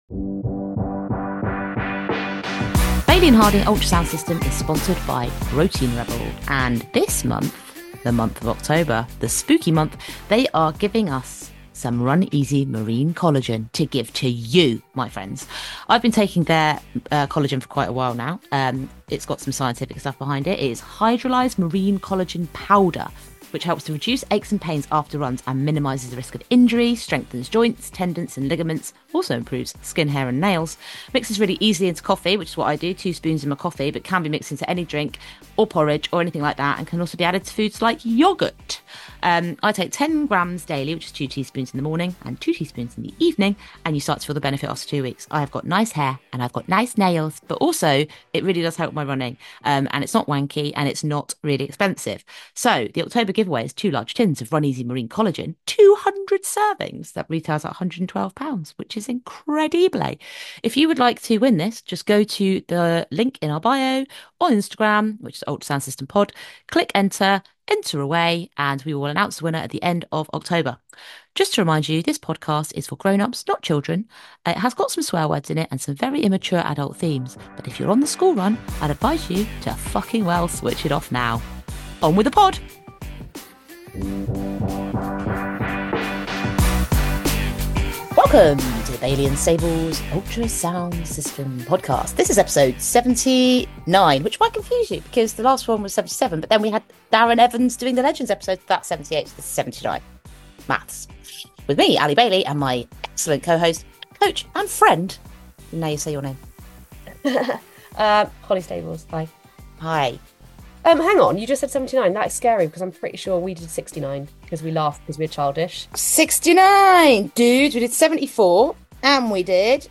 Bailey and Harding Ultrasound System is sponsored by Protein Rebel, and this month, the month of October, the spooky month, they are giving us some Run Easy Marine Collagen to give to you, my friends. I've been taking their collagen for quite a while now. It's got some scientific stuff behind it. It is hydrolyzed marine collagen powder, which helps to reduce aches and pains after runs and minimises the risk of injury, strengthens joints, tendons and ligaments, also improves skin, hair and nails. Mixes really easily into coffee, which is what I do, 2 spoons in my coffee, but can be mixed into any drink or porridge or anything like that, and can also be added to foods like yoghurt. I take 10 grams daily, which is 2 teaspoons in the morning and 2 teaspoons in the evening, and you start to feel the benefit after 2 weeks. I have got nice hair and I've got nice nails, but also it really does help my running, and it's not wanky and it's not really expensive. So the October giveaway is 2 large tins of Run Easy Marine Collagen, 200 servings, that retails at £112, which is incredible. If you would like to win this, just go to the link in our bio on Instagram, which is Ultrasound System Pod, click enter away, and we will announce the winner at the end of October. Just to remind you, this podcast is for grown-ups, not children. It has got some swear words in it and some very immature adult themes, but if you're on the school run, I'd advise you to fucking well switch it off now. On with the pod! Welcome to the Bailey and Sables Ultrasound System podcast. This is episode 79, which might confuse you because the last one was 77, but then we had Darren Evans doing the Legends episode. That's 78, so this is 79. Maths. With me, Ali Bailey, and my excellent co-host, coach and friend. Now you say your name. Holly Stables. Hi. Hi. Hang on, you just said 79. That is scary because I'm pretty sure we did 69 because we laughed because we're childish. 69, dude. We did 74 and we did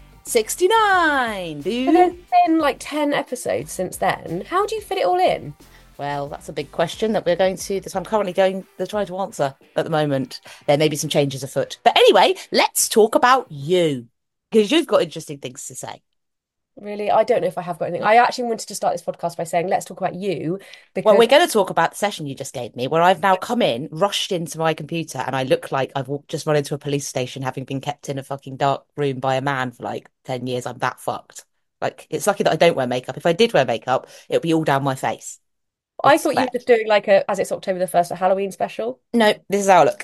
69, dude. And there's been like 10 episodes since then. How do you fit it all in? Well, that's a big question that I'm currently trying to answer at the moment. There may be some changes afoot. But anyway, let's talk about you because you've got interesting things to say. Really? I don't know if I have got anything. I actually wanted to start this podcast by saying, let's talk about you. Because... Well, we're going to talk about the session you just gave me, where I've now come in, rushed into my computer, and I look like I've just run into a police station, having been kept in a fucking dark room by a man for like 10 years. I'm that fucked. Like, it's lucky that I don't wear makeup. If I did wear makeup, it would be all down my face. I thought you were just doing like as it's October the 1st, a Halloween special. No, this is how I look.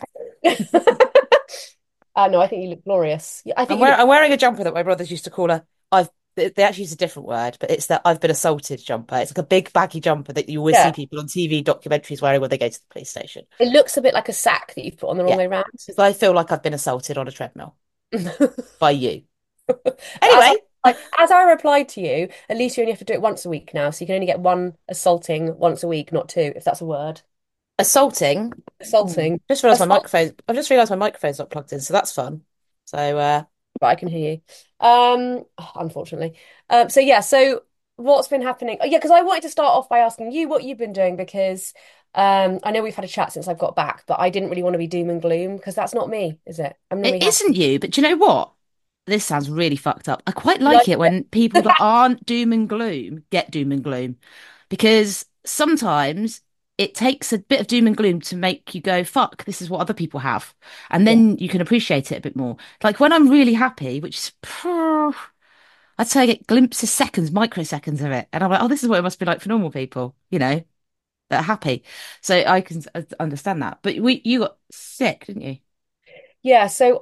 No, I think you look glorious. I think I'm wearing a jumper that my brothers used to call they actually use a different word, but it's that I've been assaulted jumper. It's like a big baggy jumper that you always see people on TV documentaries wearing when they go to the police station. It looks a bit like a sack that you've put on the wrong way round. I feel like I've been assaulted on a treadmill by you. Anyway. As I replied to you, at least you only have to do it once a week now, so you can only get one assaulting once a week, not 2, if that's a word. Assaulting. Just realised my microphone. I've just realised my microphone's not plugged in, so that's fun. So, but I can hear you. Unfortunately. So what's been happening? Oh, yeah, because I wanted to start off by asking you what you've been doing because I know we've had a chat since I've got back, but I didn't really want to be doom and gloom because that's not me, is it? It isn't you, but do you know what? This sounds really fucked up. I quite like it when people that aren't doom and gloom get doom and gloom, because sometimes it takes a bit of doom and gloom to make you go, fuck, this is what other people have. And then you can appreciate it a bit more. Like when I'm really happy, which is, I'd say I get glimpses, seconds, microseconds of it. And I'm like, oh, this is what it must be like for normal people, that are happy. So I can understand that. But you got sick, didn't you? Yeah, so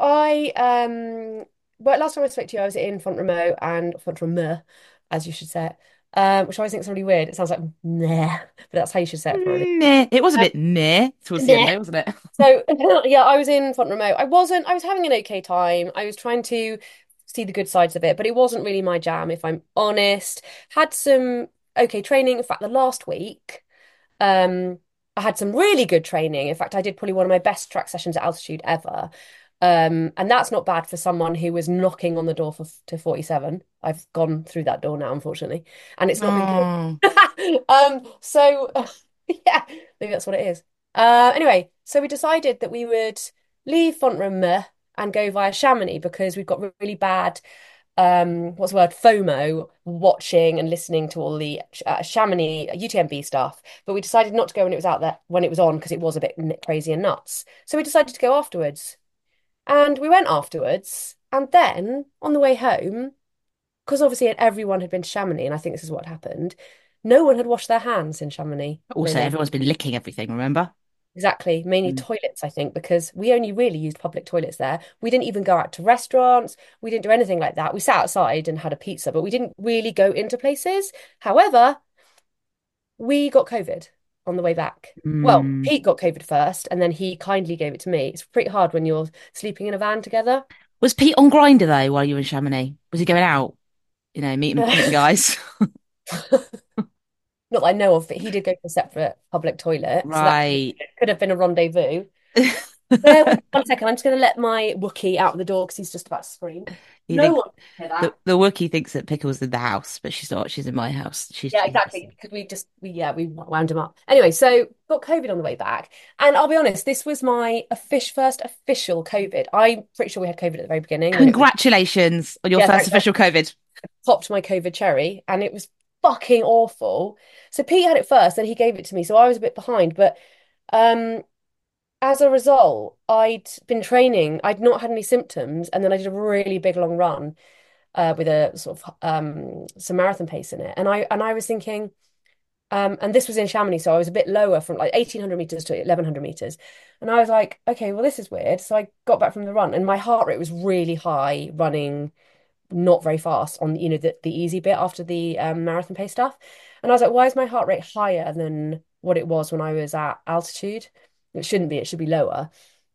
well, last time I spoke to you, I was in Font-Romeu, as you should say it, which I always think is really weird. It sounds like nah, but that's how you should say it, probably. Nah. It was a bit nah towards the end, wasn't it? So, yeah, I was in Font-Romeu. I was having an okay time. I was trying to see the good sides of it, but it wasn't really my jam, if I'm honest. Had some okay training. In fact, the last week, I had some really good training. In fact, I did probably one of my best track sessions at altitude ever. And that's not bad for someone who was knocking on the door to 47. I've gone through that door now, unfortunately, and it's not been good. So yeah, maybe that's what it is. Anyway, so we decided that we would leave Font-Romeu and go via Chamonix because we've got really bad, what's the word, FOMO, watching and listening to all the Chamonix UTMB stuff. But we decided not to go when it was out there, when it was on, because it was a bit crazy and nuts. So we decided to go afterwards. And we went afterwards, And then on the way home, because obviously everyone had been to Chamonix, and I think this is what happened, no one had washed their hands in Chamonix, Also, really. everyone's been licking everything, remember? Exactly, mainly Mm. toilets, I think, because we only really used public toilets there. We didn't even go out to restaurants. We didn't do anything like that. We sat outside and had a pizza, but we didn't really go into places. However, we got COVID on the way back. Well, Mm. Pete got COVID first, and then he kindly gave it to me. It's pretty hard when you're sleeping in a van together. Was Pete on Grinder though while you were in Chamonix? Was he going out, meeting guys? Not that I know of, but he did go to a separate public toilet, so that Right. could have been a rendezvous. Bear with me 1 second. I'm just going to let my Wookiee out of the door because he's just about to scream. You No think one can hear the that. the Wookiee thinks that Pickle's in the house, but she's not. She's in my house. She's Yeah, exactly. Because we wound him up. Anyway, so got COVID on the way back, and I'll be honest, this was my first official COVID. I'm pretty sure we had COVID at the very beginning when it was Congratulations on your yeah, first thanks. I official COVID. popped my COVID cherry, and it was fucking awful. So Pete had it first, then he gave it to me, so I was a bit behind. But um, as a result, I'd been training. I'd not had any symptoms, and then I did a really big long run with a sort of some marathon pace in it, and I was thinking. And this was in Chamonix, so I was a bit lower from like 1800 meters to 1100 meters. And I was like, okay, well, this is weird. So I got back from the run and my heart rate was really high running, not very fast on, the easy bit after the marathon pace stuff. And I was like, why is my heart rate higher than what it was when I was at altitude? It shouldn't be, it should be lower.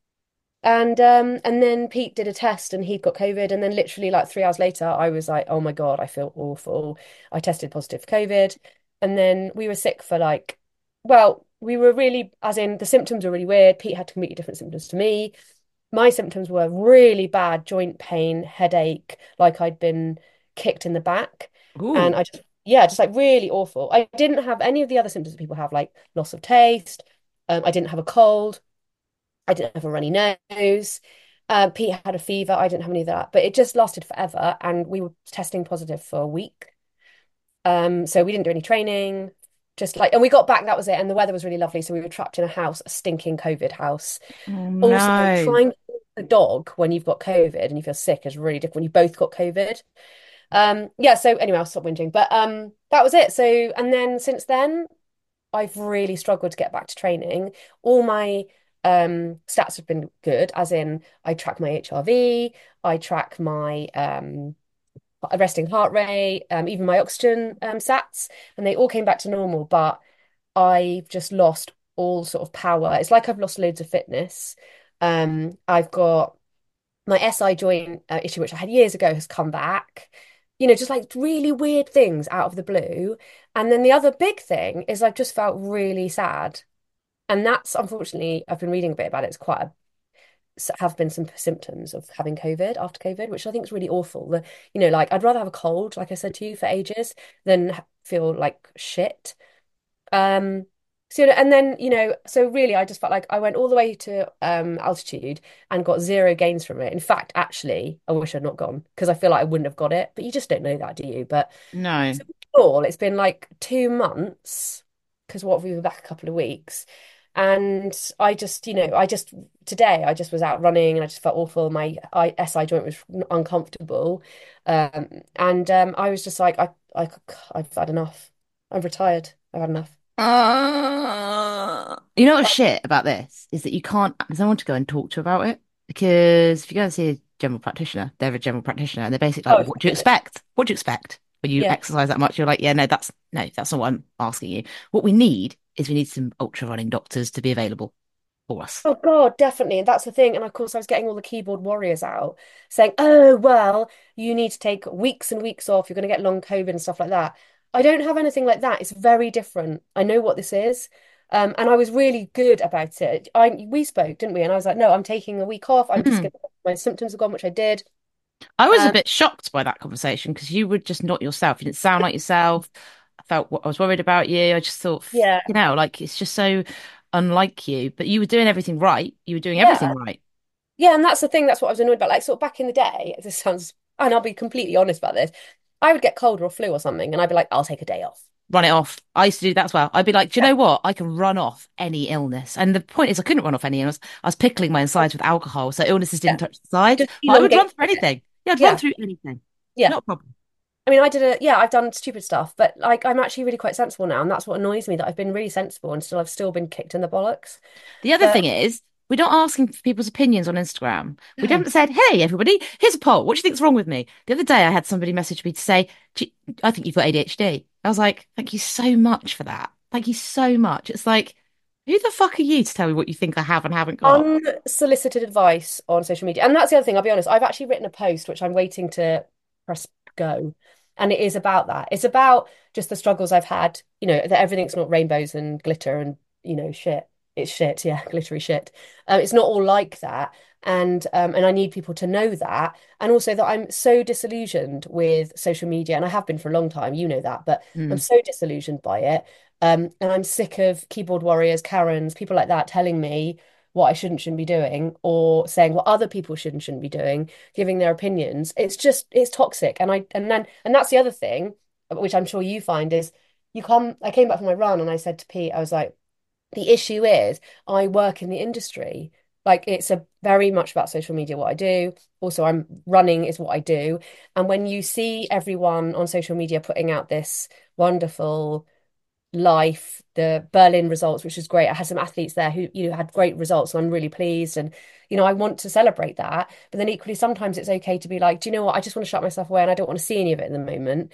And then Pete did a test and he got COVID. And then literally like 3 hours later, I was like, oh my God, I feel awful. I tested positive for COVID. And then we were sick for like, well, we were really, as in the symptoms were really weird. Pete had completely different symptoms to me. My symptoms were really bad joint pain, headache, like I'd been kicked in the back. And Ooh. I just, yeah, just like really awful. I didn't have any of the other symptoms that people have, like loss of taste. I didn't have a cold. I didn't have a runny nose. Pete had a fever. I didn't have any of that, but it just lasted forever. And we were testing positive for a week. So we didn't do any training, just like, and we got back, that was it. And the weather was really lovely. So we were trapped in a house, a stinking COVID house. Oh Also, no. trying to walk the dog when you've got COVID and you feel sick is really different when you both got COVID. Yeah, so anyway, I'll stop whinging. But that was it. So, and then since then, I've really struggled to get back to training. All my stats have been good, as in I track my HRV, I track my resting heart rate, even my oxygen sats, and they all came back to normal, but I've just lost all sort of power. It's like I've lost loads of fitness. I've got my SI joint issue, which I had years ago, has come back. Just like really weird things out of the blue. And then the other big thing is I've just felt really sad. And that's unfortunately, I've been reading a bit about it. It's quite a have been some symptoms of having COVID after COVID, which I think is really awful. Like I'd rather have a cold, like I said to you, for ages than feel like shit. Um, so, and then, so really I just felt like I went all the way to altitude and got zero gains from it. In fact, actually, I wish I'd not gone because I feel like I wouldn't have got it, but you just don't know that, do you? But No. so all it's been like 2 months because what we were back a couple of weeks. And I just today I just was out running and I just felt awful. My SI joint was uncomfortable, and I was just like, I've had enough. I'm retired. I've had enough. You know what's shit about this is that you can't, there's no one to go and talk to about it because if you go and see a general practitioner, they're a general practitioner and they're basically like, Oh, well, it's what do you pointless. expect? What do you expect when you Yeah. exercise that much? You're like, yeah, no, that's not what I'm asking you. What we need some ultra running doctors to be available for us. Oh God, definitely. And that's the thing. And of course, I was getting all the keyboard warriors out saying, oh, well, you need to take weeks and weeks off. You're going to get long COVID and stuff like that. I don't have anything like that. It's very different. I know what this is. And I was really good about it. We spoke, didn't we? And I was like, no, I'm taking a week off. I'm just Mm. going to, my symptoms are gone, which I did. I was a Um, bit shocked by that conversation because you were just not yourself. You didn't sound like yourself. I was worried about you. I just thought, yeah. like it's just so unlike you. But you were doing everything right. You were doing everything Yeah. right. Yeah. And that's the thing. That's what I was annoyed about. Like, sort of back in the day, this sounds, and I'll be completely honest about this. I would get cold or flu or something, and I'd be like, I'll take a day off. Run it off. I used to do that as well. I'd be like, do you know what? I can run off any illness. And the point is, I couldn't run off any illness. I was pickling my insides with alcohol, so illnesses Yeah. didn't touch the sides. Just But I would run elongate for it. anything. Yeah, I'd run Yeah, through anything. yeah. Not a problem. I mean, I've done stupid stuff, but like I'm actually really quite sensible now, and that's what annoys me that I've been really sensible and I've still been kicked in the bollocks. The other But thing is, we're not asking for people's opinions on Instagram. We no, haven't said, hey, everybody, here's a poll. What do you think's wrong with me? The other day, I had somebody message me to say, I think you've got ADHD. I was like, thank you so much for that. Thank you so much. It's like, who the fuck are you to tell me what you think I have and haven't got? unsolicited advice on social media. And that's the other thing, I'll be honest, I've actually written a post which I'm waiting to press go. And it is about that. It's about just the struggles I've had, that everything's not rainbows and glitter and, shit. It's shit, yeah, glittery shit. It's not all like that. And I need people to know that. And also that I'm so disillusioned with social media, and I have been for a long time, you know that, but I'm Mm, so disillusioned by it. And I'm sick of keyboard warriors, Karens, people like that telling me what I shouldn't be doing, or saying what other people shouldn't be doing, giving their opinions. It's toxic. And that's the other thing, which I'm sure you find is I came back from my run and I said to Pete, I was like, the issue is I work in the industry. Like it's a very much about social media, what I do. Also, I'm running is what I do. And when you see everyone on social media putting out this wonderful life, the Berlin results, which is great. I had some athletes there who, had great results, and I'm really pleased. And, I want to celebrate that. But then equally, sometimes it's okay to be like, do you know what? I just want to shut myself away and I don't want to see any of it in the moment.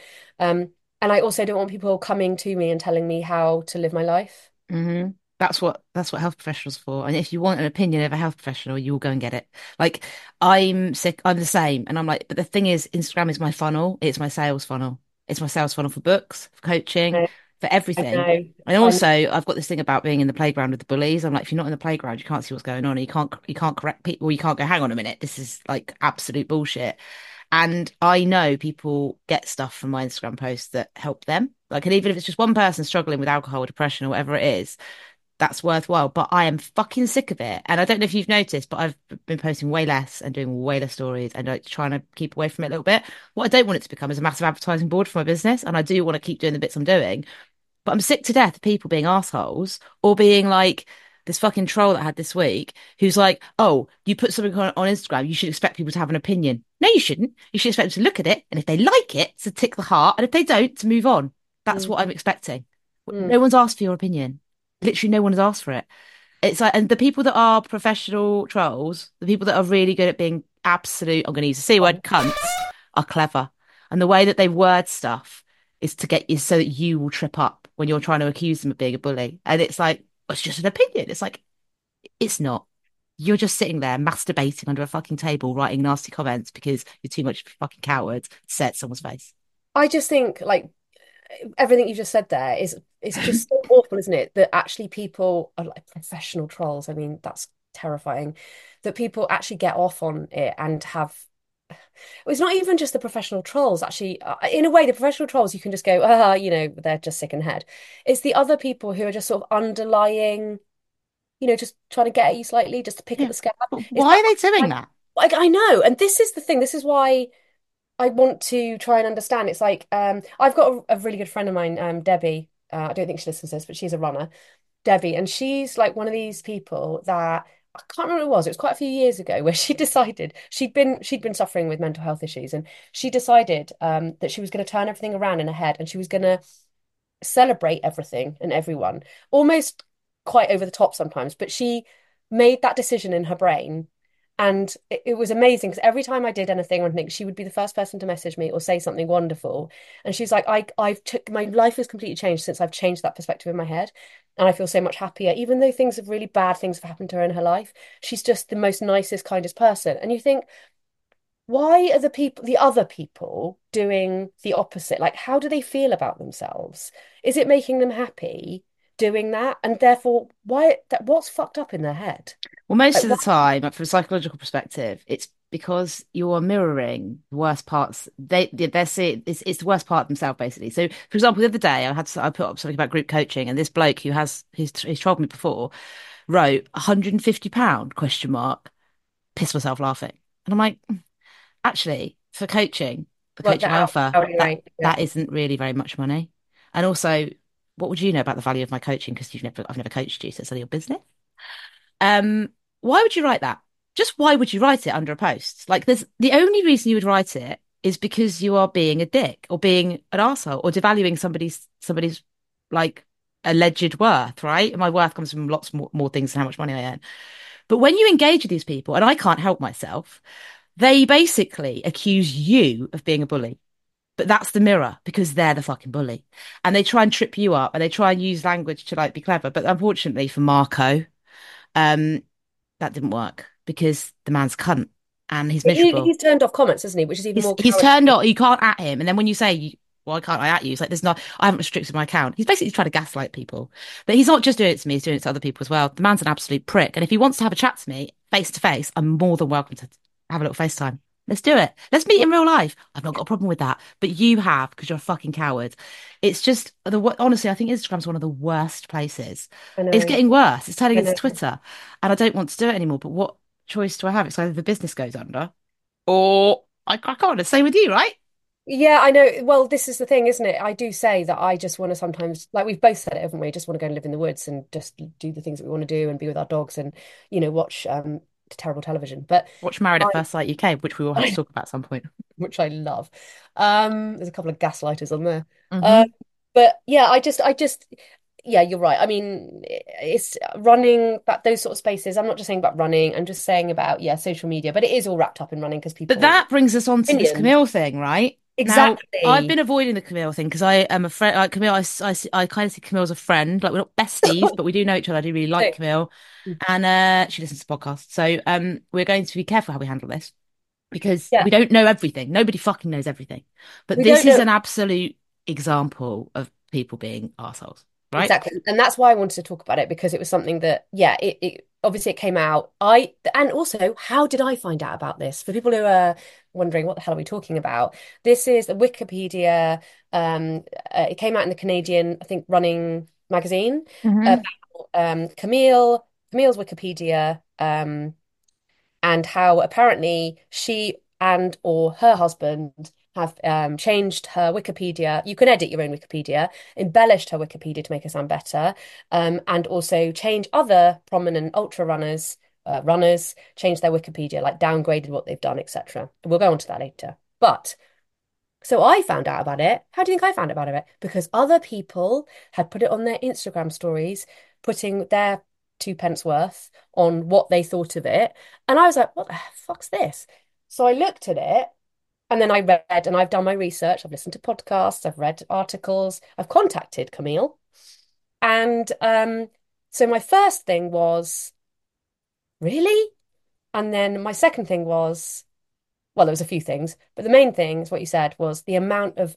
And I also don't want people coming to me and telling me how to live my life. hmm That's what health professionals are for. And if you want an opinion of a health professional, you will go and get it. Like I'm sick, I'm the same. And I'm like, but the thing is, Instagram is my funnel. It's my sales funnel. It's my sales funnel for books, for coaching, I for I everything. know. And I know. also, I've got this thing about being in the playground with the bullies. I'm like, if you're not in the playground, you can't see what's going on. And you can't correct people. You can't go, hang on a minute. This is like absolute bullshit. And I know people get stuff from my Instagram posts that help them. Like, and even if it's just one person struggling with alcohol or depression or whatever it is, that's worthwhile. But I am fucking sick of it. And I don't know if you've noticed, but I've been posting way less and doing way less stories and like trying to keep away from it a little bit. What I don't want it to become is a massive advertising board for my business. And I do want to keep doing the bits I'm doing. But I'm sick to death of people being assholes or being like this fucking troll that I had this week who's like, oh, you put something on Instagram, you should expect people to have an opinion. No, you shouldn't. You should expect them to look at it. And if they like it, to tick the heart. And if they don't, to move on. That's what I'm Mm, expecting. mm. No one's asked for your opinion. Literally, no one has asked for it. It's like, and the people that are professional trolls, the people that are really good at being absolute, I'm going to use the C word, cunts, are clever. And the way that they word stuff is to get you so that you will trip up when you're trying to accuse them of being a bully. And it's like, it's just an opinion. It's like, it's not. You're just sitting there masturbating under a fucking table, writing nasty comments because you're too much of a fucking coward to say it to someone's face. I just think like everything you just said there is it's just so awful, isn't it? That actually people are like professional trolls. I mean, that's terrifying. That people actually get off on it and have. Well, it's not even just the professional trolls. Actually, in a way, the professional trolls you can just go, they're just sick in the head. It's the other people who are just sort of underlying, just trying to get at you slightly, just to pick at Yeah. the scab. But It's why that are they doing like, that? I know, and this is the thing. This is why. I want to try and understand. It's like I've got a really good friend of mine, Debbie. I don't think she listens to this, but she's a runner, Debbie, and she's like one of these people that I can't remember what it was. It was quite a few years ago where she decided she'd been suffering with mental health issues, and she decided that she was going to turn everything around in her head, and she was going to celebrate everything and everyone, almost quite over the top sometimes. But she made that decision in her brain. And it was amazing because every time I did anything or anything, she would be the first person to message me or say something wonderful. And she's like, I've took my life has completely changed since I've changed that perspective in my head. And I feel so much happier, even though really bad things have happened to her in her life. She's just the most nicest, kindest person. And you think, why are the other people doing the opposite? Like, how do they feel about themselves? Is it making them happy doing that? And therefore, what's fucked up in their head? Well, most Like, of the time, from a psychological perspective, it's because you're mirroring the worst parts. They're seeing it's the worst part of themselves, basically. So, for example, the other day, I put up something about group coaching, and this bloke who's trolled me before wrote £150 question mark, pissed myself laughing, and I'm like, actually, for coaching, the work coaching that I out, offer, hourly that rate. Yeah. that isn't really very much money, and also, what would you know about the value of my coaching? Because I've never coached you, so it's none of your business. Um, why would you write that? just why would you write it under a post? Like, there's the only reason you would write it is because you are being a dick or being an arsehole or devaluing somebody's like alleged worth, right? And my worth comes from lots more things than how much money I earn. But when you engage with these people, and I can't help myself, they basically accuse you of being a bully. But that's the mirror because they're the fucking bully. And they try and trip you up and they try and use language to like be clever. But unfortunately for Marco, um, that didn't work because the man's a cunt and he's miserable. He's turned off comments, isn't he? Which is even more He's cowardly. turned on, you can't at him. And then when you say, why can't I at you? It's like, there's not, I haven't restricted my account. He's basically trying to gaslight people. But he's not just doing it to me, he's doing it to other people as well. The man's an absolute prick. And if he wants to have a chat to me face to face, I'm more than welcome to have a little FaceTime. Let's do it. Let's meet in real life. I've not got a problem with that. But you have because you're a fucking coward. It's just honestly, I think Instagram's one of the worst places. I It's know. getting worse. It's turning I into know. Twitter. And I don't want to do it anymore. But what choice do I have? It's either the business goes under or I crack on. Same with you, right? Yeah, I know. Well, this is the thing, isn't it? I do say that I just want to sometimes, like we've both said it, haven't we? Just want to go and live in the woods and just do the things that we want to do and be with our dogs and, watch terrible television. But Watch Married I, at First Sight UK, which we will have to talk about at some point. which I love. There's a couple of gaslighters on there. Hmm. But yeah, yeah, you're right. I mean, it's running that those sort of spaces. I'm not just saying about running. I'm just saying about, yeah, social media. But it is all wrapped up in running because But people that brings us on to this opinions. Camille thing, right? Now, I've Exactly. been avoiding the Camille thing because I am a friend. Like Camille, I kind of see Camille as a friend. Like we're not besties, but we do know each other. I do really like So, Camille, and she listens to podcasts. So we're going to be careful how we handle this because yeah, we don't know everything. Nobody fucking knows everything. But we this don't is know. an absolute example of people being assholes, right? Exactly. And that's why I wanted to talk about it because it was something that, yeah, it obviously it came out. And also, how did I find out about this? For people who are wondering, what the hell are we talking about? This is a Wikipedia. It came out in the Canadian, I think, running magazine Hmm. about Camille's Wikipedia, and how apparently she and or her husband have changed her Wikipedia. You can edit your own Wikipedia, embellished her Wikipedia to make her sound better, and also change other prominent ultra runners, change their Wikipedia, like downgraded what they've done, etc. We'll go on to that later. But so I found out about it. How do you think I found out about it? Because other people had put it on their Instagram stories, putting their two pence worth on what they thought of it. And I was like, what the fuck's this? So I looked at it and then I read and I've done my research. I've listened to podcasts, I've read articles, I've contacted Camille. And so my first thing was, really? And then my second thing was, well, there was a few things, but the main thing is what you said was the amount of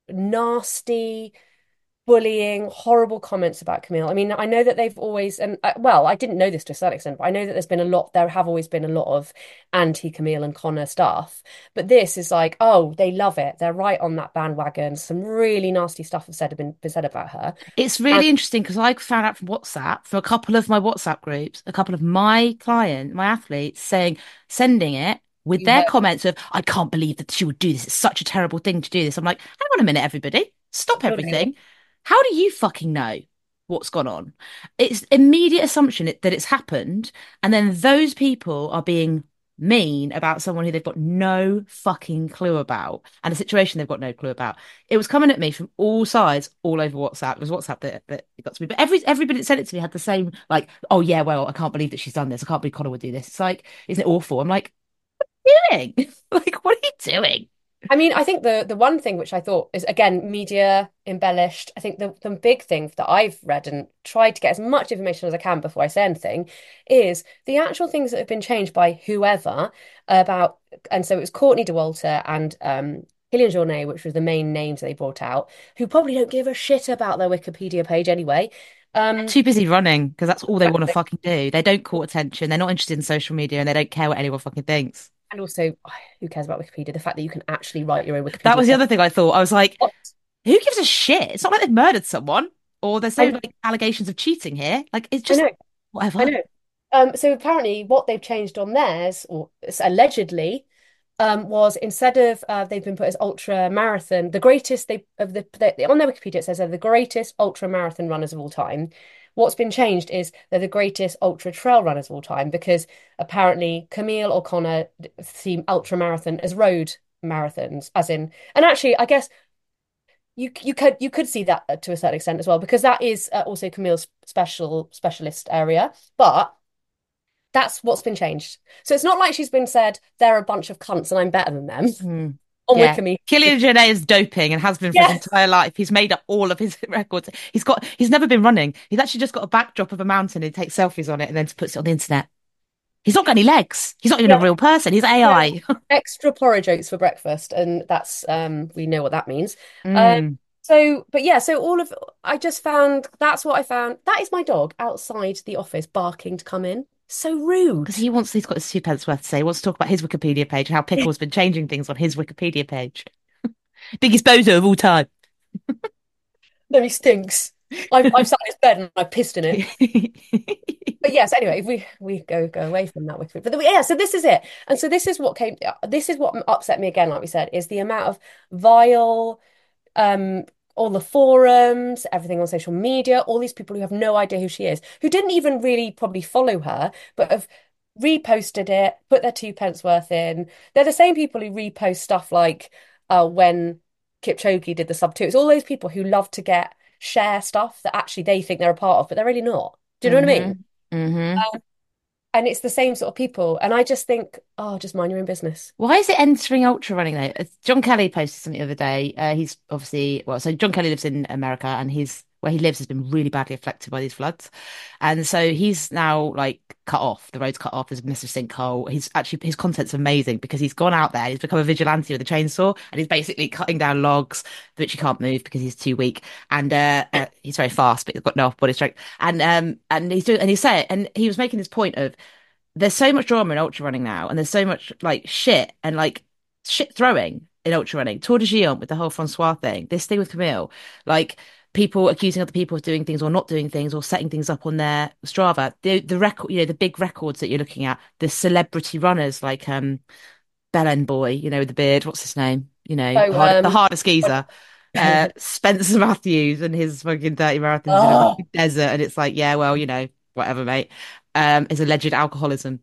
nasty, bullying, horrible comments about Camille. I mean, I know that they've always, and well, I didn't know this to a certain extent, but I know that there have always been a lot of anti-Camille and Connor stuff. But this is like, oh, they love it. They're right on that bandwagon. Some really nasty stuff been said about her. It's And really interesting because I found out from WhatsApp, from a couple of my WhatsApp groups, a couple of my athletes sending it with you their heard comments of, I can't believe that she would do this. It's such a terrible thing to do this. I'm like, hang on a minute, everybody. Stop building it. everything. How do you fucking know what's gone on? It's immediate assumption that it's happened. And then those people are being mean about someone who they've got no fucking clue about and a situation they've got no clue about. It was coming at me from all sides, all over WhatsApp. It was WhatsApp that it got to me. But everybody that sent it to me had the same, like, oh yeah, well, I can't believe that she's done this. I can't believe Connor would do this. It's like, isn't it awful? I'm like, doing? Like, what are you doing? I mean, I think the one thing which I thought is again media embellished. I think the big thing that I've read and tried to get as much information as I can before I say anything is the actual things that have been changed by whoever about, and so it was Courtney Dauwalter and Hillian Journée, which were the main names they brought out, who probably don't give a shit about their Wikipedia page anyway. They're Um, too busy running because that's all they want to exactly. fucking do. They don't court attention. They're not interested in social media and they don't care what anyone fucking thinks. And also, who cares about Wikipedia? The fact that you can actually write your own That Wikipedia was the page. other thing I thought. I was like, What? who gives a shit? It's not like they've murdered someone or there's no I, like allegations of cheating here. Like it's I just know. I whatever. know. So apparently, what they've changed on theirs, or allegedly, was instead of they've been put as ultra marathon, the greatest they of the on their Wikipedia it says they're the greatest ultra marathon runners of all time. what's been changed is they're the greatest ultra trail runners of all time because apparently Camille O'Connor see ultra marathon as road marathons, as in, and actually, I guess you could see that to a certain extent as well because that is also Camille's specialist area, but that's what's been changed. So it's not like she's been said they're a bunch of cunts and I'm better than them Mm. on Yeah. Wikimedia. Killian Jornet is doping and has been for his Yes. entire life. He's made up all of his records. He's never been running. He's actually just got a backdrop of a mountain and he takes selfies on it and then puts it on the internet. He's not got any legs. He's not even a Yeah. real person. He's No, AI. extra porridge oats for breakfast, and that's we know what that means. Um, Mm. so, but yeah, so all of I just found that's what I found. That is my dog outside the office barking to come in. So rude. Because he's got his two pence worth to say. He wants to talk about his Wikipedia page and how Pickle's been changing things on his Wikipedia page. Biggest bozo of all time. No, he stinks. I've sat in his bed and I pissed in it. But yes, anyway, if we go away from that Wikipedia. But yeah, so this is it. And so this is what upset me again, like we said, is the amount of vile um all the forums, everything on social media, all these people who have no idea who she is, who didn't even really probably follow her, but have reposted it, put their two pence worth in. They're the same people who repost stuff like when Kipchoge did the sub two. It's all those people who love to share stuff that actually they think they're a part of, but they're really not. Do you know what I mean? Mm-hmm. Mm-hmm. And it's the same sort of people. And I just think, oh, just mind your own business. Why is it entering ultra running though? John Kelly posted something the other day. He's obviously so John Kelly lives in America and he's where he lives has been really badly affected by these floods. And so he's now like cut off. The road's cut off. There's a massive sinkhole. His content's amazing because he's gone out there. He's become a vigilante with a chainsaw and he's basically cutting down logs, which he can't move because he's too weak. And he's very fast, but he's got no body strength. And he was making this point of there's so much drama in ultra running now, and there's so much like shit and like shit throwing in ultra running. Tour de Gion with the whole Francois thing, this thing with Camille, like people accusing other people of doing things or not doing things or setting things up on their Strava. The record, the big records that you're looking at, the celebrity runners like Belen Boy, with the beard, what's his name? So, The hardest geezer. Spencer Matthews and his fucking 30 marathons in a oh, fucking desert, and it's like, yeah, well, whatever, mate. His alleged alcoholism.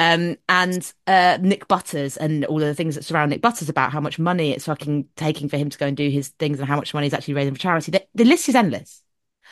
And Nick Butters and all of the things that surround Nick Butters about how much money it's fucking taking for him to go and do his things and how much money he's actually raising for charity. The list is endless.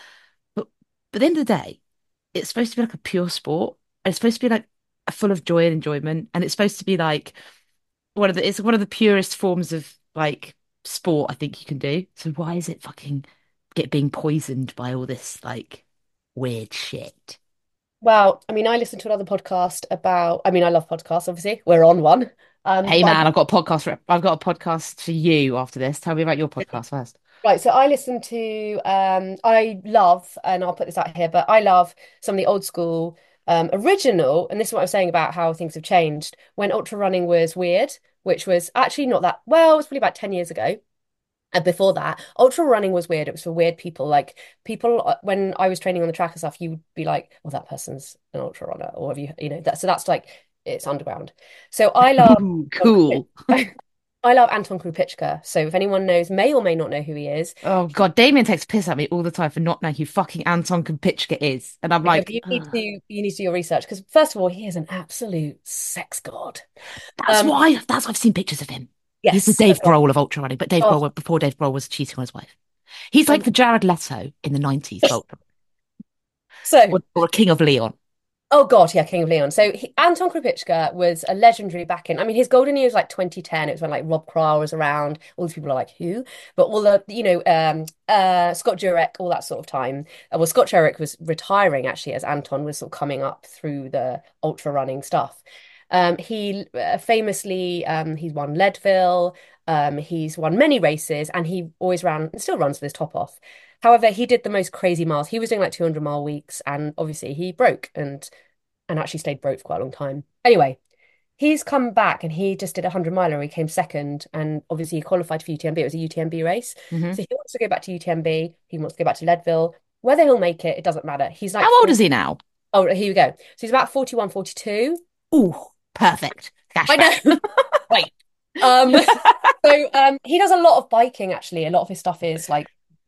But at the end of the day, it's supposed to be like a pure sport. And it's supposed to be like full of joy and enjoyment. And it's supposed to be like it's one of the purest forms of like sport I think you can do. So why is it fucking being poisoned by all this like weird shit? well, I mean, I listened to another podcast about, I mean, I love podcasts, obviously. We're on one. Hey But man, I've got a podcast for you after this. Tell me about your podcast first. right, so I listen to I love, and I'll put this out here, but I love some of the old school original, and this is what I was saying about how things have changed when ultra running was weird, which was actually not that well, it was probably about 10 years ago. And before that, ultra running was weird. It was for weird people. Like people, when I was training on the track and stuff, you would be like, "Oh, that person's an ultra runner," or have that? So that's like it's underground. So I love, Ooh, cool. I love Anton Krupicka. So if anyone knows, may or may not know who he is, Oh God, Damien takes piss at me all the time for not knowing who fucking Anton Kempitschka is, and I'm because like, "Ugh, you need to do your research. Because first of all, he is an absolute sex god. that's Um, why. That's why I've seen pictures of him. He's the yes. Dave Grohl of ultra running, but Oh, Before Dave Grohl was cheating on his wife. He's like and the Jared Leto in the 90s of ultra, so or a King of Leon. oh God, yeah, King of Leon. So Anton Krupicka was a legendary back in. I mean, his golden year was like 2010. It was when like Rob Crowell was around. All these people are like, who? But all the Scott Jurek, all that sort of time. Well, Scott Jurek was retiring actually as Anton was sort of coming up through the ultra running stuff. He famously he's won Leadville. He's won many races, and he always ran and still runs with his top off. However, he did the most crazy miles. He was doing like 200-mile weeks, and obviously he broke and actually stayed broke for quite a long time. Anyway, he's come back and he just did a 100-miler. He came second, and obviously he qualified for UTMB. It was a UTMB race, Hmm. so he wants to go back to UTMB. He wants to go back to Leadville. Whether he'll make it, it doesn't matter. He's like How old four. is he now? Oh, here we go. So he's about 41, 42. Ooh, perfect. I Cashback. know. Wait. Um, so he does a lot of biking actually. A lot of his stuff is like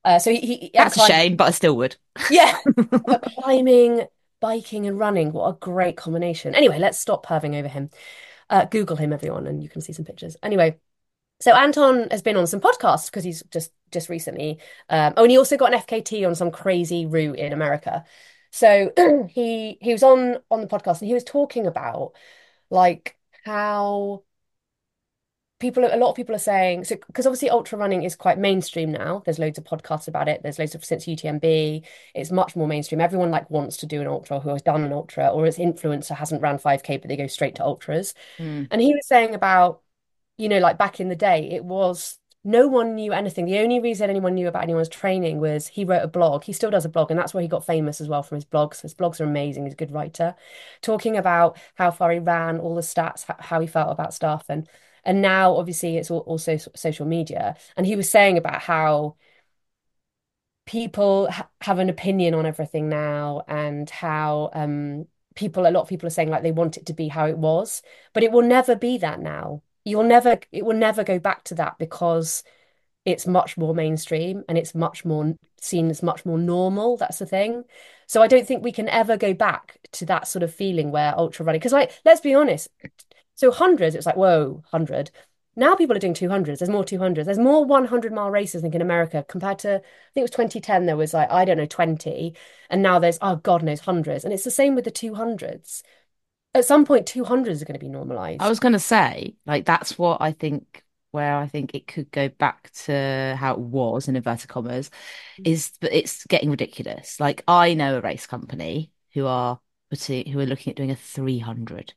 So he had That's a climbed. shame, but I still would. Yeah, but climbing, biking, and running. What a great combination. Anyway, let's stop perving over him. Google him, everyone, and you can see some pictures. Anyway, so Anton has been on some podcasts because he's just recently. Oh, and he also got an FKT on some crazy route in America. So he was on the podcast and he was talking about like how a lot of people are saying, so because obviously ultra running is quite mainstream now. There's loads of podcasts about it. There's loads of since UTMB, it's much more mainstream. Everyone like wants to do an ultra, who has done an ultra, or as influencer hasn't ran 5K, but they go straight to ultras. Mm. And he was saying about, like back in the day, it was no one knew anything. The only reason anyone knew about anyone's training was he wrote a blog. He still does a blog, and that's where he got famous as well from his blogs. His blogs are amazing. He's a good writer, talking about how far he ran, all the stats, how he felt about stuff, and now obviously it's also social media. And he was saying about how people have an opinion on everything now, and how a lot of people are saying like they want it to be how it was, but it will never be that now. It will never go back to that because it's much more mainstream and it's much more seen as much more normal. That's the thing. So I don't think we can ever go back to that sort of feeling where ultra running, because like, let's be honest, so hundreds, it's like, whoa, 100. Now people are doing 200s. There's more 200s. There's more 100-mile races, I think, in America compared to, I think it was 2010, there was like, I don't know, 20. And now there's, oh, God knows, hundreds. And it's the same with the 200s. At some point, 200s are going to be I normalized. was going to say, like, that's what I think, where I think it could go back to how it was, in inverted commas, is that it's getting ridiculous. Like, I know a race company who are looking at doing a 300.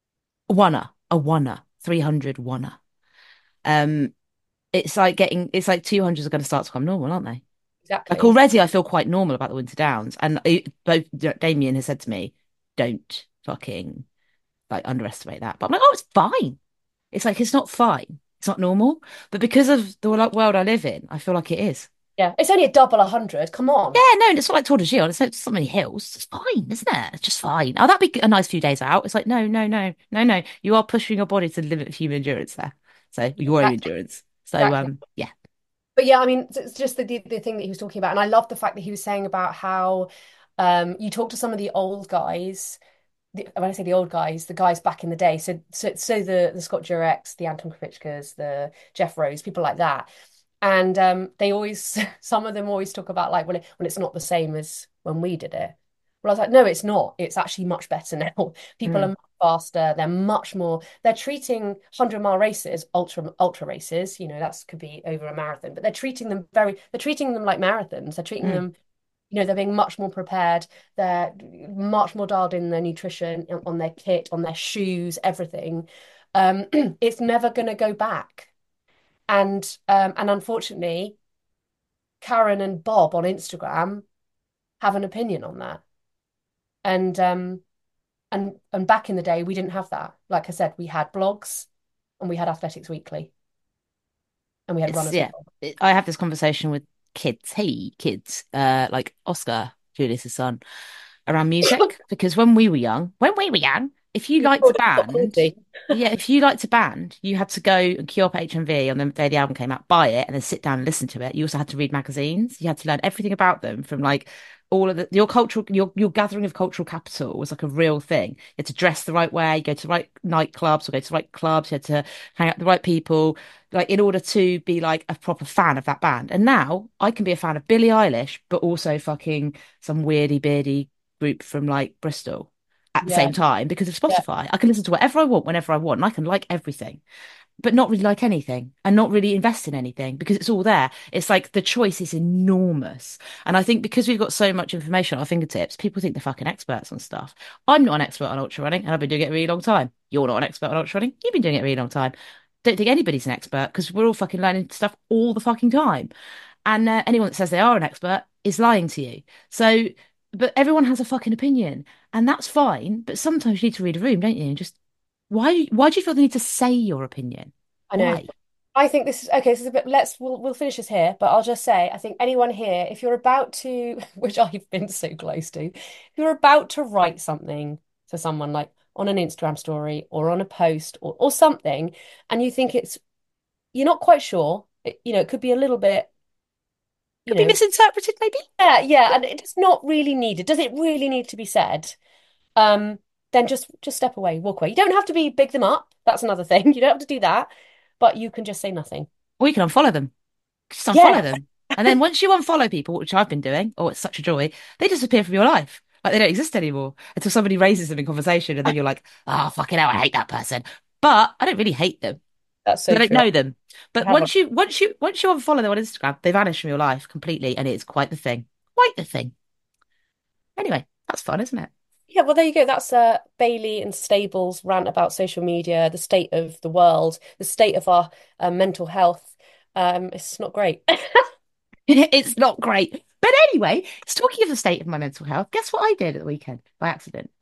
A 300 oneer. Um, it's like 200s are going to start to become normal, aren't they? Like Exactly. already I feel quite normal about the Winter Downs. And both Damien has said to me, don't fucking like underestimate that. But I'm like, oh, it's fine. It's like it's not fine. It's not normal. But because of the world I live in, I feel like it is. Yeah. It's only a double 100. Come on. Yeah, no, and it's not like Tour de Gion. It's not many hills. It's fine, isn't it? It's just fine. Oh, that'd be a nice few days out. It's like, no, no, no, no, no. You are pushing your body to the limit of human endurance there. So your own Exactly. endurance. So Exactly. yeah. But yeah, I mean, it's just the thing that he was talking about. And I love the fact that he was saying about how you talk to some of the old guys. When I say the old guys, the guys back in the day. So the Scott Jurex, the Anton Kripickas, the Jeff Rose, people like that. And they always, some of them always talk about like when it's not the same as when we did it. Well, I was like, no, it's not. It's actually much better now. People are Mm, much faster. They're much more. They're treating 100-mile races, ultra races. That's could be over a marathon, but They're treating them like marathons. They're treating mm. them. They're being much more prepared. They're much more dialed in their nutrition, on their kit, on their shoes, everything. It's never going to go back. And unfortunately, Karen and Bob on Instagram have an opinion on that. And back in the day, we didn't have that. Like I said, we had blogs and we had Athletics Weekly and we had It's Runners yeah. World. I have this conversation with kids. Hey, kids, like Oscar, Julius's son, around music because when we were young, if you You liked a called it top band, quality. yeah, if you liked a band, you had to go and queue up at HMV on the day the album came out, buy it, and then sit down and listen to it. You also had to read magazines. You had to learn everything about them from like all of your cultural, your gathering of cultural capital was like a real thing. You had to dress the right way, go to the right nightclubs or go to the right clubs. You had to hang out with the right people, like in order to be like a proper fan of that band. And now I can be a fan of Billie Eilish, but also fucking some weirdy beardy group from like Bristol at the Yeah, same time because of yeah, Spotify. I can listen to whatever I want whenever I want, and I can like everything, but not really like anything and not really invest in anything because it's all there. It's like the choice is enormous. And I think because we've got so much information at our fingertips, people think they're fucking experts on stuff. I'm not an expert on ultra running and I've been doing it a really long time. You're not an expert on ultra running. You've been doing it a really long time. Don't think anybody's an expert because we're all fucking learning stuff all the fucking time. And anyone that says they are an expert is lying to you. So, but everyone has a fucking opinion, and that's fine. But sometimes you need to read a room, don't you? And just why do you feel the need to say your opinion? I know. Why? I think this is okay. This is a bit. We'll finish this here, but I'll just say I think anyone here, if you're about to, which I've been so close to, if you're about to write something to someone like on an Instagram story or on a post or something, and you think you're not quite sure, it could be a little bit you Could be know, misinterpreted, maybe. yeah, yeah, and it's not really needed. Does it really need to be said? Um, then just step away, walk away. You don't have to be big them up. That's another thing. You don't have to do that, but you can just say nothing. Or you can unfollow them. Just unfollow Yeah, them. And then once you unfollow people, which I've been doing, oh, it's such a joy, they disappear from your life. Like they don't exist anymore until somebody raises them in conversation, and then you're like, oh, fucking hell, I hate that person. But I don't really hate them that's because so I don't true. know them. I But have one. once you unfollow them on Instagram, they vanish from your life completely, and it's quite the thing. Quite the thing. Anyway, that's fun, isn't it? Yeah, well, there you go. That's Bailey and Stable's rant about social media, the state of the world, the state of our mental health. It's not great. It's not great. But anyway, talking of the state of my mental health, guess what I did at the weekend by accident?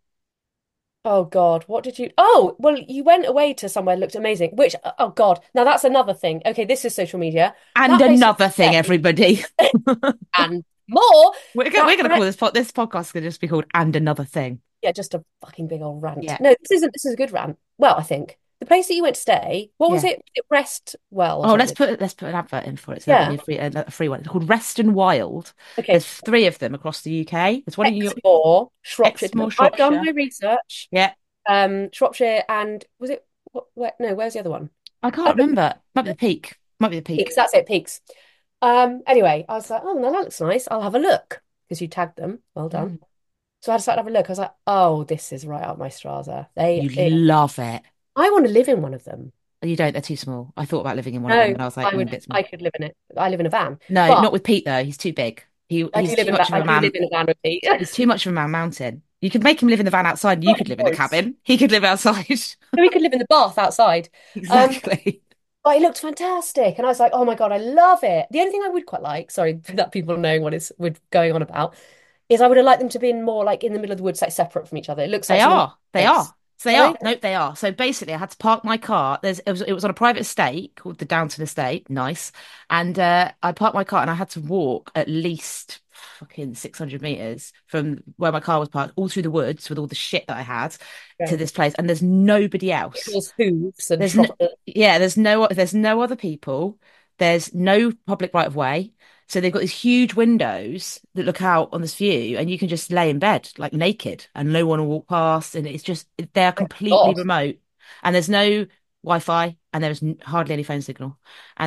Oh God, what did you? Oh, well, you went away to somewhere that looked amazing. Which, oh God, now that's another thing. Okay, this is social media. And That place you another thing, stay everybody. and more. We're That going to call this podcast going to just be called "And Another Thing." yeah, just a fucking big old rant. Yeah, No, this isn't. This is a good rant. Well, I think the place that you went to stay. What was yeah. it? It Rest Well or Oh, something. let's put an advert in for it. So that'll Yeah. be a free one. It's called Rest and Wild. Okay. There's three of them across the UK. There's one in York, Exmoor, Shropshire. Exmoor, I've done Shropshire. my research. Yeah, Shropshire and was it where, no, where's the other one? I Oh, can't remember. Might be the Peak. Might be the Peaks, Peak. that's it, Peaks. Anyway, I was like, oh, no, that looks nice. I'll have a look because you tagged them. Well done. Mm. So I decided to have a look. I was like, oh, this is right up my Strata. You love it. I want to live in one of them. You don't. They're too small. I thought about living in one of them, No, and I was like, a bit small. I could live in it. I live in a van, No, but not with Pete though. He's too big. I do He's live too in a van. much of I a do live man. in a van with Pete. He's too much of a man mountain. You could make him live in the van outside, and you Got could a live in the voice. cabin. He could live outside. So we could live in the bath outside. Um, Exactly. but it looked fantastic, and I was like, oh my God, I love it. The only thing I would quite like, sorry, that people knowing what is we're going on about, is I would have liked them to be more like in the middle of the woods, like separate from each other. It looks like They something are. They place. are. So they Are are. they? Nope, they are. So basically, I had to park my car. It was on a private estate called the Downton Estate. Nice. And I parked my car and I had to walk at least fucking 600 meters from where my car was parked, all through the woods with all the shit that I had Yeah. to this place. And there's nobody else. People's hooves and There's no, trotters. yeah, there's no other people. There's no public right of way. So they've got these huge windows that look out on this view, and you can just lay in bed like naked, and no one will walk past. And it's just they're Oh, completely God. remote, and there's no Wi-Fi, and there's hardly any phone signal.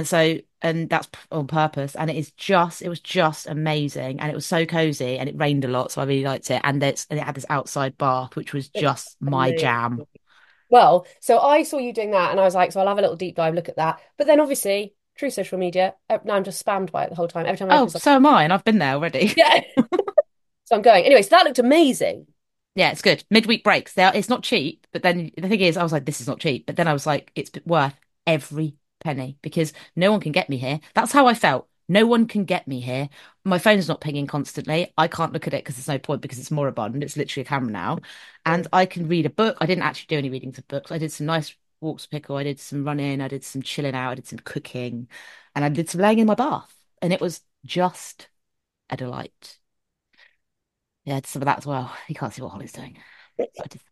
And that's on purpose. And it was just amazing, and it was so cozy, and it rained a lot, so I really liked it. And it had this outside bath, which was It's just my amazing. jam. Well, so I saw you doing that and I was like, so I'll have a little deep dive look at that. But then obviously, true social media, now I'm just spammed by it the whole time. Every time I open Oh, something, so am I, and I've been there already. yeah. So I'm going. Anyway, so that looked amazing. Yeah, it's good. Midweek breaks. It's not cheap, but then the thing is, I was like, this is not cheap. But then I was like, it's worth every penny because no one can get me here. That's how I felt. No one can get me here. My phone's not pinging constantly. I can't look at it because there's no point because it's moribund. It's literally a camera now. And Mm. I can read a book. I didn't actually do any readings of books. I did some nice walks with Pickle. I did some running. I did some chilling out. I did some cooking. And I did some laying in my bath. And it was just a delight. Yeah, I did some of that as well. You can't see what Holly's doing. I did,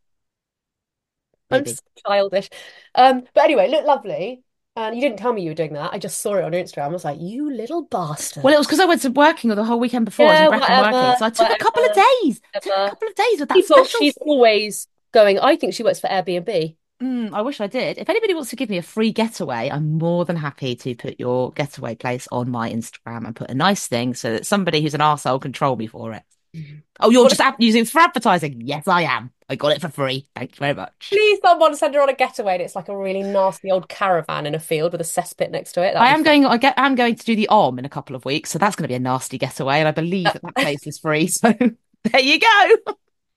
I'm maybe. so childish. But anyway, it looked lovely. And you didn't tell me you were doing that. I just saw it on your Instagram. I was like, you little Well, bastard. it was because I went to working the whole weekend before. I was in Yeah, Brecon working. whatever, So I took a couple of whatever, days. Took a whatever. couple of days with that People, special. she's always going, I think she works for Airbnb. I wish I did. If anybody wants to give me a free getaway, I'm more than happy to put your getaway place on my Instagram and put a nice thing so that somebody who's an arsehole can troll me for it. Oh, you're What just using it for advertising. Yes, I am. I got it for free. Thank you very much. Please someone send her on a getaway and it's like a really nasty old caravan in a field with a cesspit next to it. That'd be fun. I'm going to do the Om in a couple of weeks, so that's going to be a nasty getaway, and I believe that place is free. So there you go.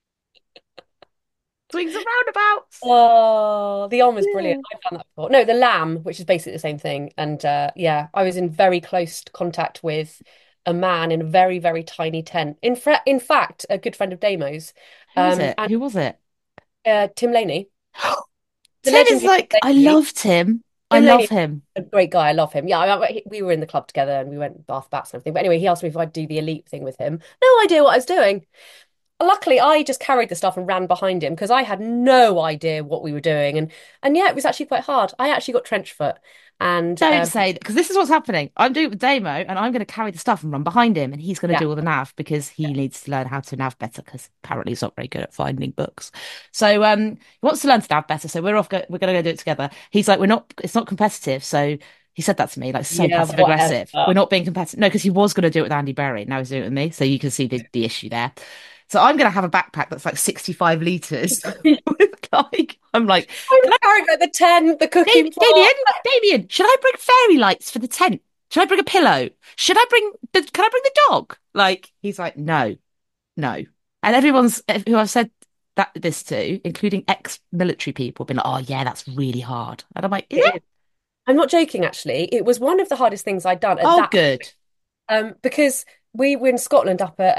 Swings and roundabouts. Oh, the Om is brilliant. Yeah. I've done that before. No, the Lamb, which is basically the same thing. And yeah, I was in very close contact with a man in a very, very tiny tent. In fact, a good friend of Damo's, Who was it? and Who was it? Tim Laney, the Tim is legendary Tim like, I Laney. loved him. I Tim love Laney, him. a great guy. I love him. Yeah, we were in the club together and we went bath bats and everything. But anyway, he asked me if I'd do the elite thing with him. No idea what I was doing. luckily I just carried the stuff and ran behind him because I had no idea what we were doing. And yeah, it was actually quite hard. I actually got trench foot and Don't say that because this is what's happening. I'm doing it with Damo and I'm going to carry the stuff and run behind him, and he's going to yeah. do all the nav because he needs to learn how to nav better because apparently he's not very good at finding books. So he wants to learn to nav better. So we're going to go do it together. He's like, we're not. It's not competitive. So he said that to me, like so Yeah, passive whatever. aggressive. We're not being competitive. No, because he was going to do it with Andy Berry. Now he's doing it with me. So you can see the issue there. So I'm going to have a backpack that's like 65 liters. Like I'm like, I can was carrying like the tent, the cooking Damien, pot. Damien, should I bring fairy lights for the tent? Should I bring a pillow? Should I bring can I bring the dog? Like, he's like, no, no. And everyone's who I've said this to, including ex-military people, been like, oh yeah, that's really hard. And I'm like, is it? It is. I'm not joking, actually. It was one of the hardest things I'd done at Oh, that good. because we were in Scotland up at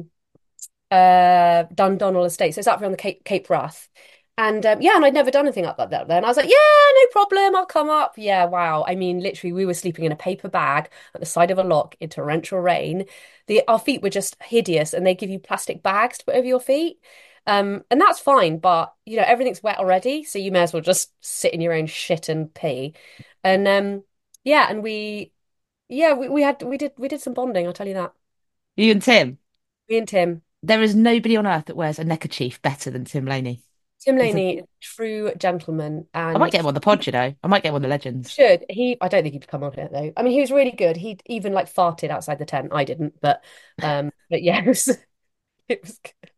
Dundonald Estate. So it's up here on the Cape Wrath. And yeah, and I'd never done anything up like that then. I was like, yeah, no problem, I'll come up. Yeah, wow. I mean, literally, we were sleeping in a paper bag at the side of a lock in torrential rain. Our feet were just hideous, and they give you plastic bags to put over your feet. And that's fine, but everything's wet already, so you may as well just sit in your own shit and pee. And yeah, and we did some bonding, I'll tell you that. You and Tim. Me and Tim. There is nobody on earth that wears a neckerchief better than Tim Laney. Tim He's a Laney, true gentleman, I might and get him on the pod, you know. I might get him on the legends. I don't think he'd come on it though. I mean, he was really good. He even like farted outside the tent. I didn't, but yeah, it was good.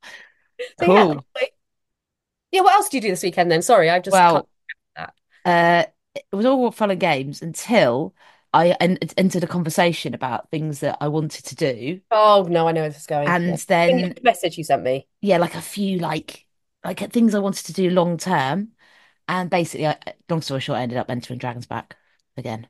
So yeah, Cool. yeah. What else do you do this weekend then? Sorry, I've just cut Well, that. it was all fun and games until entered a conversation about things that I wanted to do. Oh no, I know where this is going. And Yeah, in then, the message you sent me. yeah, like a few like things I wanted to do long term. And basically, long story short, I ended up entering Dragon's Back again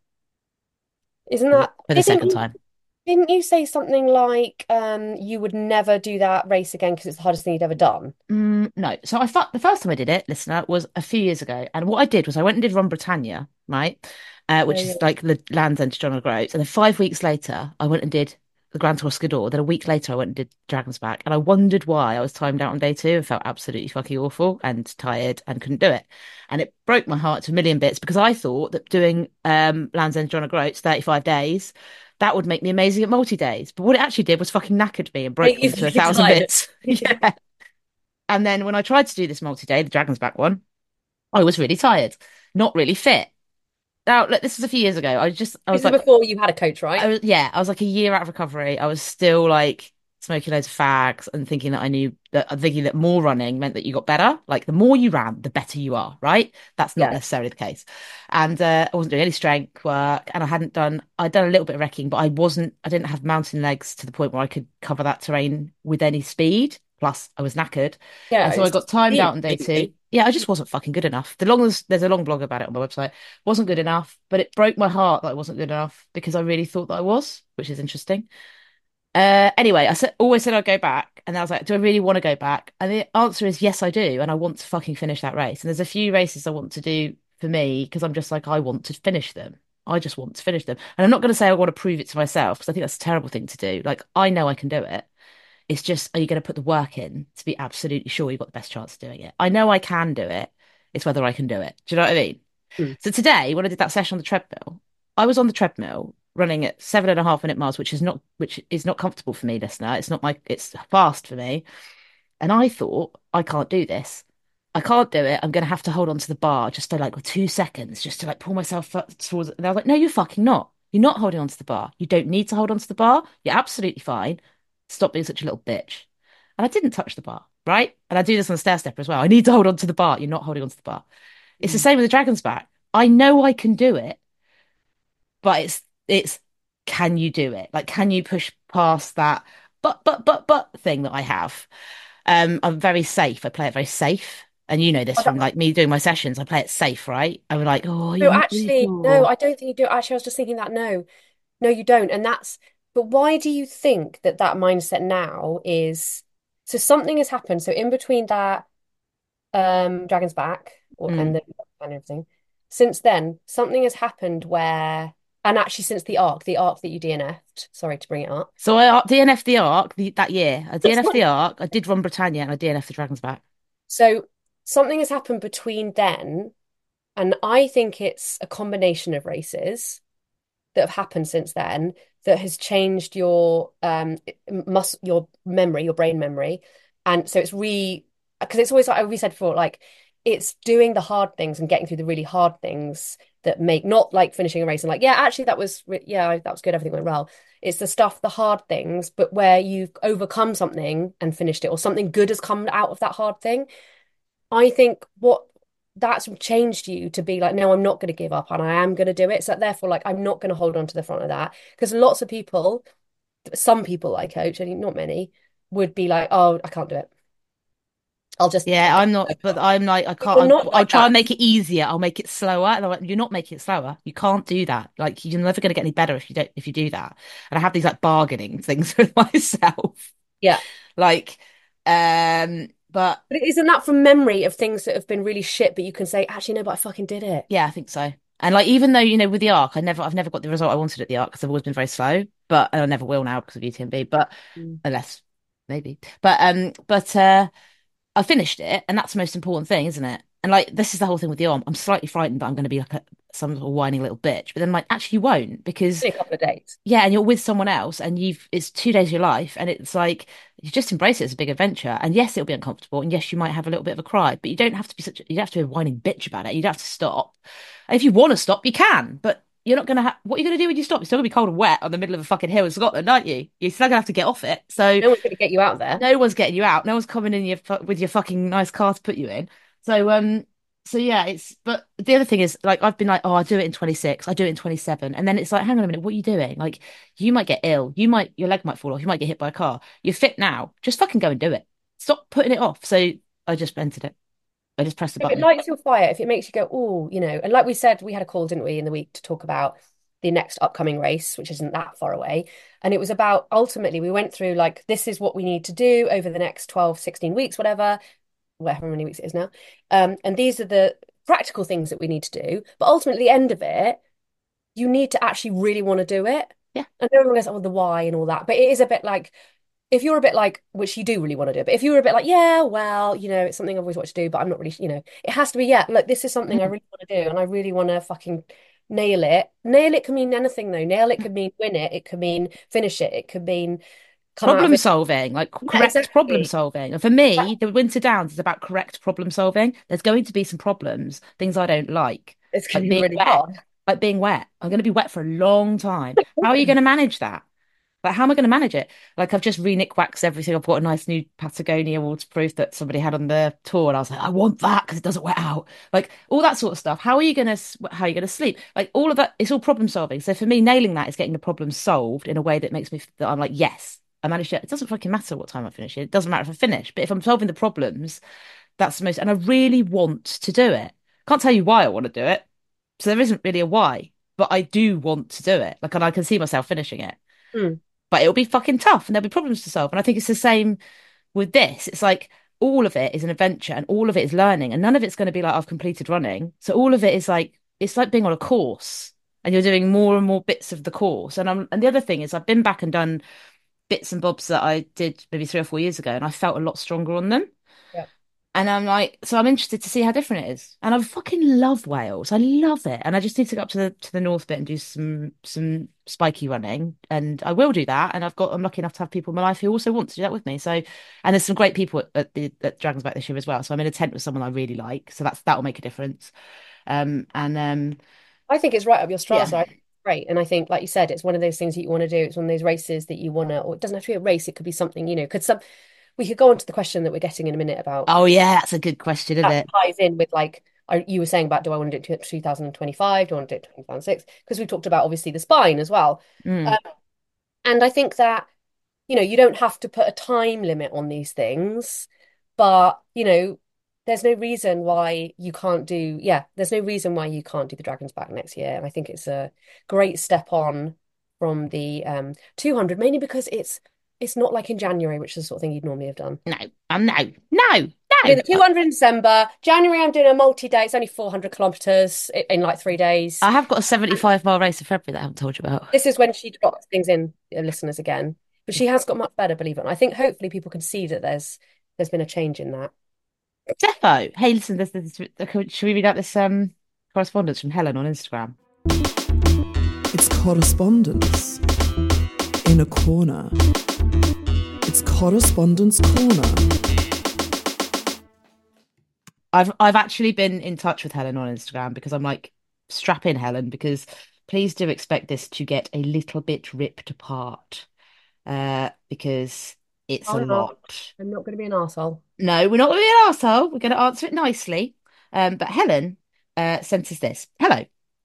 Isn't for the, that? for the Didn't second you? time. Didn't you say something like you would never do that race again because it's the hardest thing you'd ever done? No. So I thought the first time I did it, listener, was a few years ago. And what I did was I went and did Run Britannia, right? Oh Which yeah. is like the Land's End to John O'Groats. And then 5 weeks later, I went and did the Grand Tour Skidoo. Then a week later, I went and did Dragon's Back. And I wondered why I was timed out on day two and felt absolutely fucking awful and tired and couldn't do it. And it broke my heart to a million bits because I thought that doing Land's End to John O'Groats 35 days, that would make me amazing at multi-days. But what it actually did was fucking knackered me and broke Make me you into a fucking thousand tired. bits. Yeah. Yeah. And then when I tried to do this multi-day, the Dragon's Back one, I was really tired, not really fit. Now, look, this was a few years ago. I This was is like, before you had a coach, right? I was like a year out of recovery. I was still like smoking loads of fags and thinking that more running meant that you got better. Like the more you ran, the better you are, right? That's not Yeah. necessarily the case. And I wasn't doing any strength work, and I'd done a little bit of wrecking, but I didn't have mountain legs to the point where I could cover that terrain with any speed. Plus, I was knackered. Yeah, And so I it's got timed deep, out on day two. basically. Yeah, I just wasn't fucking good enough. There's a long blog about it on my website. Wasn't good enough, but it broke my heart that I wasn't good enough because I really thought that I was, which is interesting. Anyway, always said I'd go back, and I was like, do I really want to go back? And the answer is yes, I do, and I want to fucking finish that race. And there's a few races I want to do for me because I'm just like, I want to finish them. I just want to finish them, and I'm not going to say I want to prove it to myself because I think that's a terrible thing to do. Like, I know I can do it. It's just, are you going to put the work in to be absolutely sure you've got the best chance of doing it? I know I can do it. It's whether I can do it. Do you know what I mean? Mm. So today, when I did that session on the treadmill, I was on the treadmill running at 7.5 minute miles, which is not comfortable for me, listener. It's fast for me. And I thought, I can't do this. I can't do it. I'm going to have to hold on to the bar just for like 2 seconds, just to like pull myself towards it. And I was like, no, you're fucking not. You're not holding on to the bar. You don't need to hold on to the bar. You're absolutely fine. Stop being such a little bitch. And I didn't touch the bar, right? And I do this on the stair stepper as well. I need to hold on to the bar. You're not holding on to the bar. It's the Mm. same with the Dragon's Back. I know I can do it, but it's can you do it? Like, can you push past that but thing that I have? I'm very safe. I play it very safe. And you know this from like me doing my sessions. I play it safe, right? I'm like, oh, No, you're not really actually, no, sure. I don't think you do. Actually, I was just thinking that no, you don't. But why do you think that that mindset now is? So something has happened. So in between that, Dragon's Back and Mm, the and everything, since then, something has happened where, And actually, since the arc that you DNF'd, sorry to bring it up. So I DNF'd the Arc that year. I That's DNF'd the funny. Arc. I did run Britannia and I DNF'd the Dragon's Back. So something has happened between then, and I think it's a combination of races that have happened since then that has changed your your memory, your brain memory. And so it's because it's always like we said before, like it's doing the hard things and getting through the really hard things that make not like finishing a race and like, yeah, actually that was good, everything went well. It's the stuff, the hard things, but where you've overcome something and finished it, or something good has come out of that hard thing. I think what that's changed you to be like, no, I'm not going to give up and I am going to do it. So therefore, like, I'm not going to hold on to the front of that because lots of people, some people I coach, and not many, would be like, oh, I can't do it. I'll just Yeah, give I'm not, it but up. I'm like, I You're can't, not I'll like try that. and make it easier. I'll make it slower. And I'm like, you're not making it slower. You can't do that. Like, you're never going to get any better if you do that. And I have these like bargaining things with myself. Yeah. Like, but But isn't that from memory of things that have been really shit, but you can say, actually, no, but I fucking did it. yeah, I think so. And like, even though, with the Arc, I've never got the result I wanted at the Arc because I've always been very slow, but, and I never will now because of UTMB, but Mm. unless maybe, I finished it, and that's the most important thing, isn't it? And like, this is the whole thing with the arm. I'm slightly frightened that I'm going to be like some sort of whining little bitch, but then like, actually, you won't because In a couple of days. yeah, and you're with someone else, and it's 2 days of your life, and it's like you just embrace it as a big adventure. And yes, it'll be uncomfortable, and yes, you might have a little bit of a cry, but you don't have to be you don't have to be a whining bitch about it. You don't have to stop. And if you want to stop, you can, but you're not gonna have. What are you gonna do when you stop? You're still gonna be cold and wet on the middle of a fucking hill in Scotland, aren't you? You're still gonna have to get off it. So No one's going to get you out there. no one's getting you out. No one's coming in with your fucking nice car to put you in. So so yeah, but the other thing is like I've been like, oh, I'll do it in 26, I do it in 27. And then it's like, hang on a minute, what are you doing? Like you might get ill, your leg might fall off, you might get hit by a car. You're fit now. Just fucking go and do it. Stop putting it off. So I just entered it. I just pressed the If it button. lights your fire, if it makes you go, oh, and like we said, we had a call, didn't we, in the week to talk about the next upcoming race, which isn't that far away. And it was about ultimately, we went through like, this is what we need to do over the next 12, 16 weeks, whatever many weeks it is now. And these are the practical things that we need to do. But ultimately, at the end of it, you need to actually really want to do it. Yeah. And everyone goes, oh, the why and all that. But it is a bit like, if you're a bit like, which you do really want to do, but if you were a bit like, yeah, well, it's something I've always wanted to do, but I'm not really, it has to be, yeah, look, this is something I Mm. really want to do, and I really want to fucking nail it. Nail it can mean anything, though. Nail it could mean win it. It could mean finish it. It could mean come out of Problem it. solving, like Yeah, correct problem exactly. solving. And for me, the Winter Downs is about correct problem solving. There's going to be some problems, things I don't It's going like to be being really wet, hard. like being wet. I'm going to be wet for a long time. How are you going to manage that? Like, how am I going to manage it? Like, I've just re-nick waxed everything. I've got a nice new Patagonia waterproof that somebody had on the tour, and I was like, I want that because it doesn't wet out. Like all that sort of stuff. How are you gonna sleep? Like all of that. It's all problem solving. So for me, nailing that is getting the problem solved in a way that makes me that I'm like, yes, I managed it. It doesn't fucking matter what time I finish it. It doesn't matter if I finish, but if I'm solving the problems, that's the most. And I really want to do it. Can't tell you why I want to do it. So there isn't really a why, but I do want to do it. Like, and I can see myself finishing it, Mm, but it'll be fucking tough and there'll be problems to solve. And I think it's the same with this. It's like all of it is an adventure and all of it is learning, and none of it's going to be like I've completed running. So all of it is like it's like being on a course and you're doing more and more bits of the course. And the other thing is I've been back and done bits and bobs that I did maybe 3 or 4 years ago, and I felt a lot stronger on them. yeah. And I'm like, so I'm interested to see how different it is. And I fucking love Wales. I love it. And I just need to go up to the north bit and do some spiky running. And I will do that. And I'm lucky enough to have people in my life who also want to do that with me. So, and there's some great people at Dragon's Back this year as well. So I'm in a tent with someone I really like. So that'll make a difference. And I think it's right up your yeah. strata. I think it's great. And I think, like you said, it's one of those things that you want to do. It's one of those races that you want to, or it doesn't have to be a race. It could be something, we could go on to the question that we're getting in a minute about Oh yeah, that's a good question, isn't that it? ties in with like you were saying about do I want to do it to 2025? Do I want to do it to 2006? Because we talked about obviously the spine as well. Mm. Um, and I think that, you don't have to put a time limit on these things, but, there's no reason why you can't do, yeah, there's no reason why you can't do the Dragon's Back next year. And I think it's a great step on from the 200, mainly because it's not like in January, which is the sort of thing you'd normally have done. No, no, no, I'm No, doing the 200 in December. January, I'm doing a multi-day. It's only 400 kilometers in like 3 days. I have got a 75-mile race in February that I haven't told you about. This is when she drops things in, listeners again. But she has got much better, believe it or not. I think hopefully people can see that there's been a change in that. Defo. Hey, listen, should we read out this correspondence from Helen on Instagram? It's correspondence in a corner. It's correspondence corner. I've actually been in touch with Helen on Instagram because I'm like, strap in, Helen, because please do expect this to get a little bit ripped apart. Because it's Oh a no, lot. I'm not going to be an arsehole. No, we're not going to be an arsehole. We're going to answer it nicely. But Helen sent us this. Hello.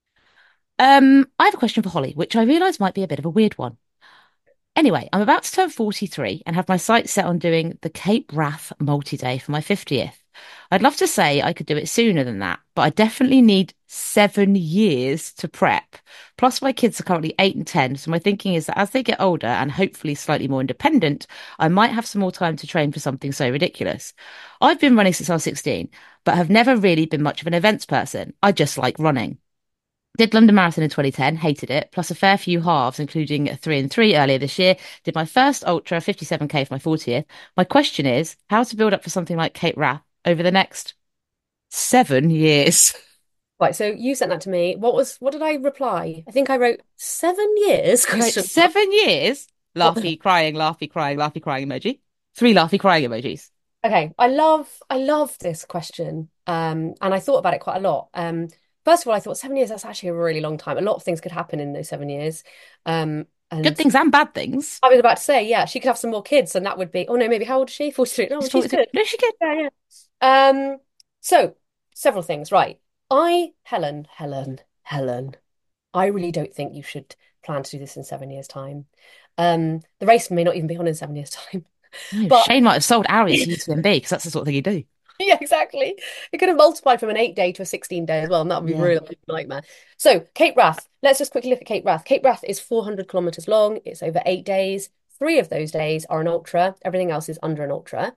I have a question for Holly, which I realise might be a bit of a weird one. Anyway, I'm about to turn 43 and have my sights set on doing the Cape Wrath multi-day for my 50th. I'd love to say I could do it sooner than that, but I definitely need 7 years to prep. Plus, my kids are currently 8 and 10, so my thinking is that as they get older and hopefully slightly more independent, I might have some more time to train for something so ridiculous. I've been running since I was 16, but have never really been much of an events person. I just like running. Did London Marathon in 2010, hated it, plus a fair few halves, including a 3 and 3 earlier this year. Did my first ultra, 57k for my 40th. My question is how to build up for something like Cape Wrath over the next 7 years. Right, so you sent that to me. What did I reply? I think I wrote 7 years You wrote question mark. 7 years, What the laughy, crying, laughy, crying, laughy, crying emoji. Three laughy, crying emojis. Okay, I love this question. And I thought about it quite a lot. First of all, I thought 7 years, that's actually a really long time. A lot of things could happen in those 7 years. Good And things and bad things. I was about to say, yeah, she could have some more kids, and that would be, oh no, maybe how old is she? 43. No, She's she's 43. good. No, she could. Yeah, yeah. So several things, right. Helen, I really don't think you should plan to do this in 7 years' time. The race may not even be on in 7 years' time. No, But Shane might have sold Aries to UTMB because that's the sort of thing you do. yeah, exactly. It could have multiplied from an 8 day to a 16 day as well, and that would be Yeah. really a nightmare. So, Cape Wrath, let's just quickly look at Cape Wrath. Cape Wrath is 400 kilometers long, it's over 8 days. 3 of those days are an ultra, everything else is under an ultra.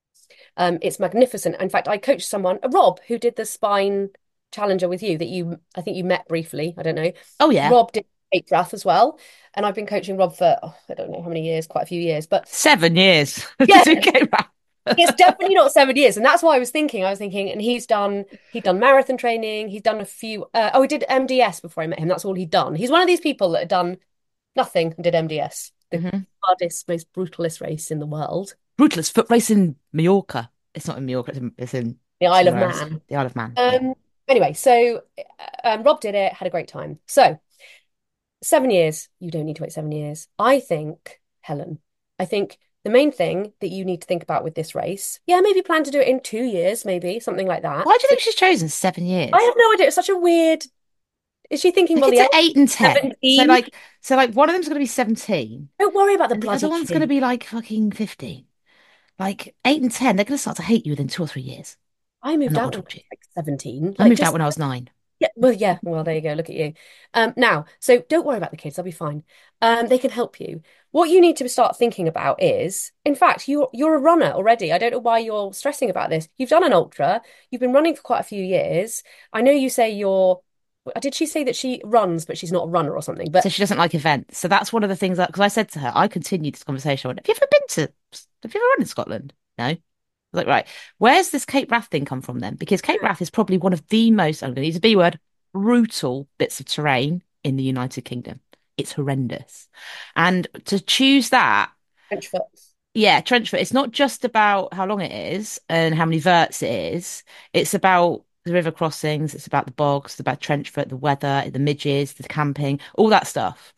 It's magnificent. In fact, I coached someone, Rob, who did the spine challenger with you that I think you met briefly. I don't know. Oh, yeah. Rob did Cape Wrath as well. And I've been coaching Rob for, I don't know how many years, quite a few years. But 7 years to yeah, do Cape Wrath. it's definitely not 7 years. And that's why I was thinking, and he'd done marathon training. He's done a few, he did MDS before I met him. That's all he'd done. He's one of these people that had done nothing and did MDS, the Mhm. hardest, most brutalist race in the world, Brutalist foot race in Mallorca. It's not in Mallorca, it's in the Isle of somewhere else. Man. The Isle of Man. Yeah. Anyway, so Rob did it, had a great time. So 7 years, you don't need to wait 7 years. I think, Helen, I think the main thing that you need to think about with this race, yeah, maybe plan to do it in 2 years, maybe something like that. Why do you think she's chosen seven I years? have no idea. It's such a weird. Is she thinking, The well, kids the are eldest 8 and 10. So 17? like so like one of them's gonna be 17 Don't worry about the and the other bloody one's gonna kid. be like fucking 15. Like 8 and 10, they're gonna start to hate you within 2 or 3 years. I I'm moved not out gonna when talk I to you. was like 17. I Like, moved out just, when I was 9. yeah. Well, there you go. Look at you. Now, so don't worry about the kids. They'll be fine. They can help you. What you need to start thinking about is, in fact, you're a runner already. I don't know why you're stressing about this. You've done an ultra. You've been running for quite a few years. I know you say you're. Did she say that she runs, but she's not a runner or something? So But she doesn't like events. So that's one of the things that because I said to her, I continued this conversation. I went, have you ever run in Scotland? No. I was like, right, where's this Cape Wrath thing come from then? Because Cape Wrath is probably one of the most, I'm going to use a B word, brutal bits of terrain in the United Kingdom. It's horrendous. And to choose that, bench foot. yeah, Trenchfoot, it's not just about how long it is and how many verts it is. It's about the river crossings, it's about the bogs, it's about Trenchfoot, the weather, the midges, the camping, all that stuff.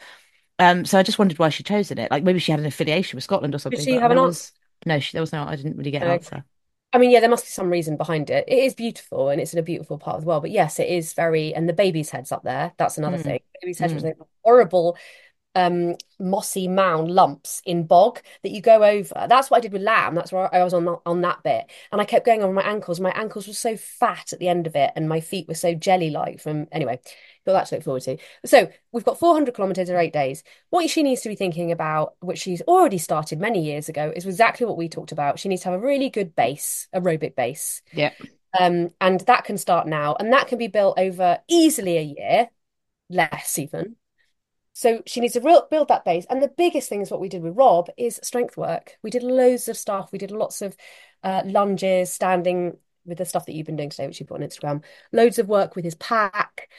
So I just wondered why she chosen it. Like maybe she had an affiliation with Scotland or Did something, she but have an there answer? was no, there was no, I didn't really get an No. answer. I mean, yeah, there must be some reason behind it. It is beautiful and it's in a beautiful part of the world. But yes, it is very, and the baby's head's up there. That's another Mm, thing. Baby's head was mm. a horrible. mossy mound lumps in bog that you go over. That's what I did with lamb. That's where I was on that bit, and I kept going over my ankles. My ankles were so fat at the end of it, and my feet were so jelly-like from anyway. Got that to look forward to. So we've got 400 kilometers in 8 days. What she needs to be thinking about, which she's already started many years ago, is exactly what we talked about. She needs to have a really good base, aerobic base. Yeah. And that can start now, and that can be built over easily a year, less even. So she needs to build that base. And the biggest thing is what we did with Rob is strength work. We did loads of stuff. We did lots of lunges, standing with the stuff that you've been doing today, which you put on Instagram. Loads of work with his pack.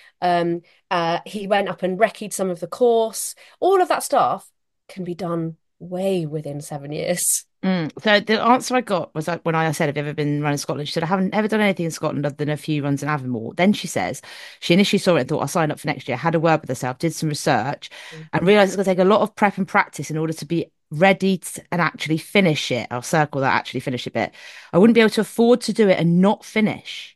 He went up and recce'd some of the course. All of that stuff can be done way within 7 years. So the answer I got was like when I said, "Have you ever been running Scotland?" She said, "I haven't ever done anything in Scotland other than a few runs in Avonmore." Then she says she initially saw it and thought, "I'll sign up for next year." Had a word with herself, did some research, and realised it's going to take a lot of prep and practice in order to be ready to, and actually finish it. I'll circle that actually finish it bit. I wouldn't be able to afford to do it and not finish.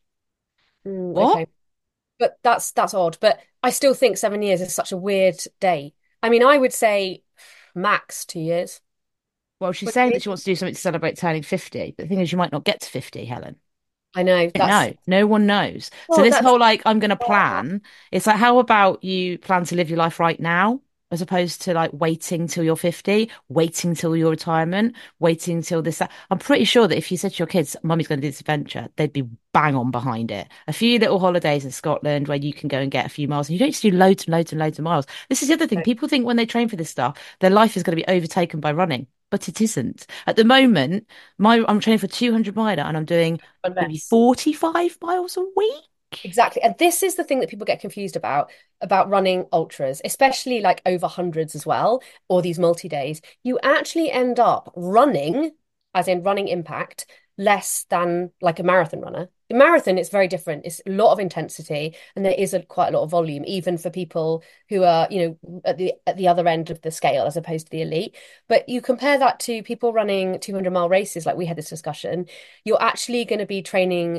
What? Okay. But that's odd. But I still think 7 years is such a weird date. I mean, I would say max 2 years. Well, she's What do saying you that mean? she wants to do something to celebrate turning 50. But the thing is, you might not get to 50, Helen. I know that's No, no one knows. So well, this that's whole like I'm going to plan, it's like how about you plan to live your life right now as opposed to like waiting till you're 50, waiting till your retirement, waiting till this that. I'm pretty sure that if you said to your kids, "Mummy's going to do this adventure," they'd be bang on behind it. A few little holidays in Scotland where you can go and get a few miles, and you don't just do loads and loads and loads of miles. This is the other thing. People think when they train for this stuff, their life is going to be overtaken by running. But it isn't. At the moment, I'm training for 200 miler and I'm doing maybe unless 45 miles a week. exactly. And this is the thing that people get confused about running ultras, especially like over hundreds as well, or these multi-days. You actually end up running, as in running impact, less than like a marathon runner. The marathon is very different. It's a lot of intensity and there is quite a lot of volume, even for people who are, at the other end of the scale as opposed to the elite. But you compare that to people running 200-mile races, like we had this discussion, you're actually going to be training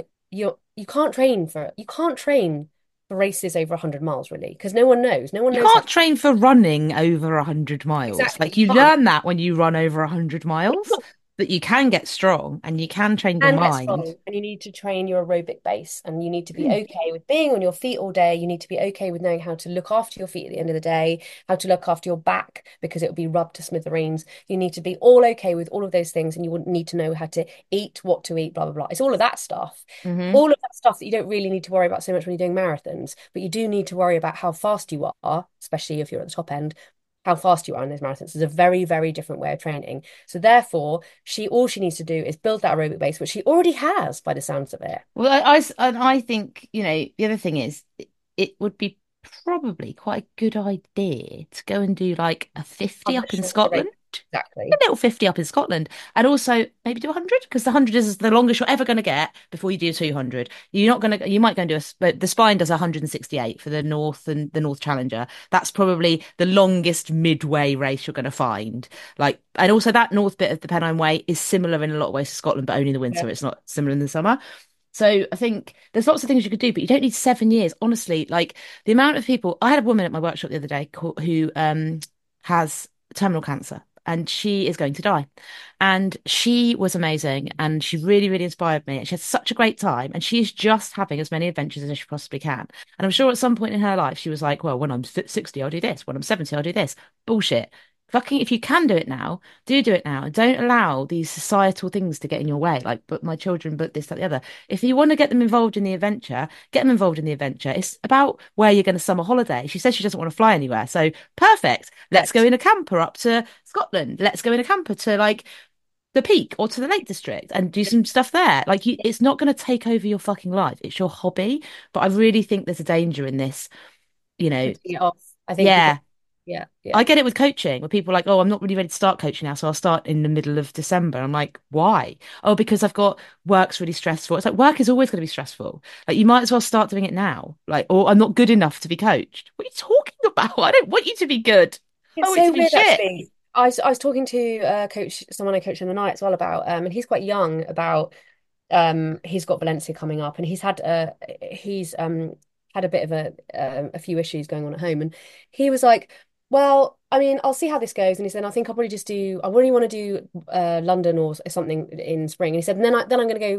you can't train for races over 100 miles really because no one You knows how can't to train for running over 100 miles. exactly Like you you can't learn that when you run over 100 miles, that you can get strong and you can train your and get mind. strong and you need to train your aerobic base and you need to be Mm. okay with being on your feet all day. You need to be okay with knowing how to look after your feet at the end of the day, how to look after your back because it will be rubbed to smithereens. You need to be all okay with all of those things and you would need to know how to eat, what to eat, blah blah blah. It's all of that stuff. Hmm. All of that stuff that you don't really need to worry about so much when you're doing marathons, but you do need to worry about how fast you are, especially if you're at the top end, how fast you are in those marathons is a very, very different way of training. So therefore, all she needs to do is build that aerobic base, which she already has by the sounds of it. Well, and I think, the other thing is it would be probably quite a good idea to go and do like a 50 Have a up in shorter race. Scotland. A Exactly. little 50 up in Scotland and also maybe do 100 because the 100 is the longest you're ever going to get before you do 200. You're not going to, you might go and do but the Spine does 168 for the North and the North Challenger. That's probably the longest midway race you're going to find. Like, and also that north bit of the Pennine Way is similar in a lot of ways to Scotland, but only in the Yeah. winter. It's not similar in the summer. So I think there's lots of things you could do, but you don't need 7 years. Honestly, like the amount of people, I had a woman at my workshop the other day who has terminal cancer and she is going to die. And she was amazing and she really, really inspired me. And she had such a great time. And she is just having as many adventures as she possibly can. And I'm sure at some point in her life, she was like, well, when I'm 60, I'll do this. When I'm 70, I'll do this. Bullshit. Fucking, if you can do it now, do it now. And don't allow these societal things to get in your way. Like, but my children, but this, that, the other. If you want to get them involved in the adventure, get them involved in the adventure. It's about where you're going to summer holiday. She says she doesn't want to fly anywhere. So perfect. Let's go Correct. in a camper up to Scotland. Let's go in a camper to like the Peak or to the Lake District and do some stuff there. Like it's not going to take over your fucking life. It's your hobby. But I really think there's a danger in this, you know. Putting it off. I think people, Yeah, yeah, I yeah. get it with coaching where people are like, oh, I'm not really ready to start coaching now, so I'll start in the middle of December. I'm like, why? Oh, because I've got work's really stressful. It's like work is always going to be stressful. Like you might as well start doing it now. Like, or I'm not good enough to be coached. What are you talking about? I don't want you to be good. I It's want you so to be weird, shit. actually. I was talking to someone I coached in the night as well about, and he's quite young. About he's got Valencia coming up, and he's had a bit of a few issues going on at home, and he was like, Well, I mean, I'll see how this goes. And he said, I think I'll probably just do, I really want to do London or something in spring. And he said, and then I'm going to go,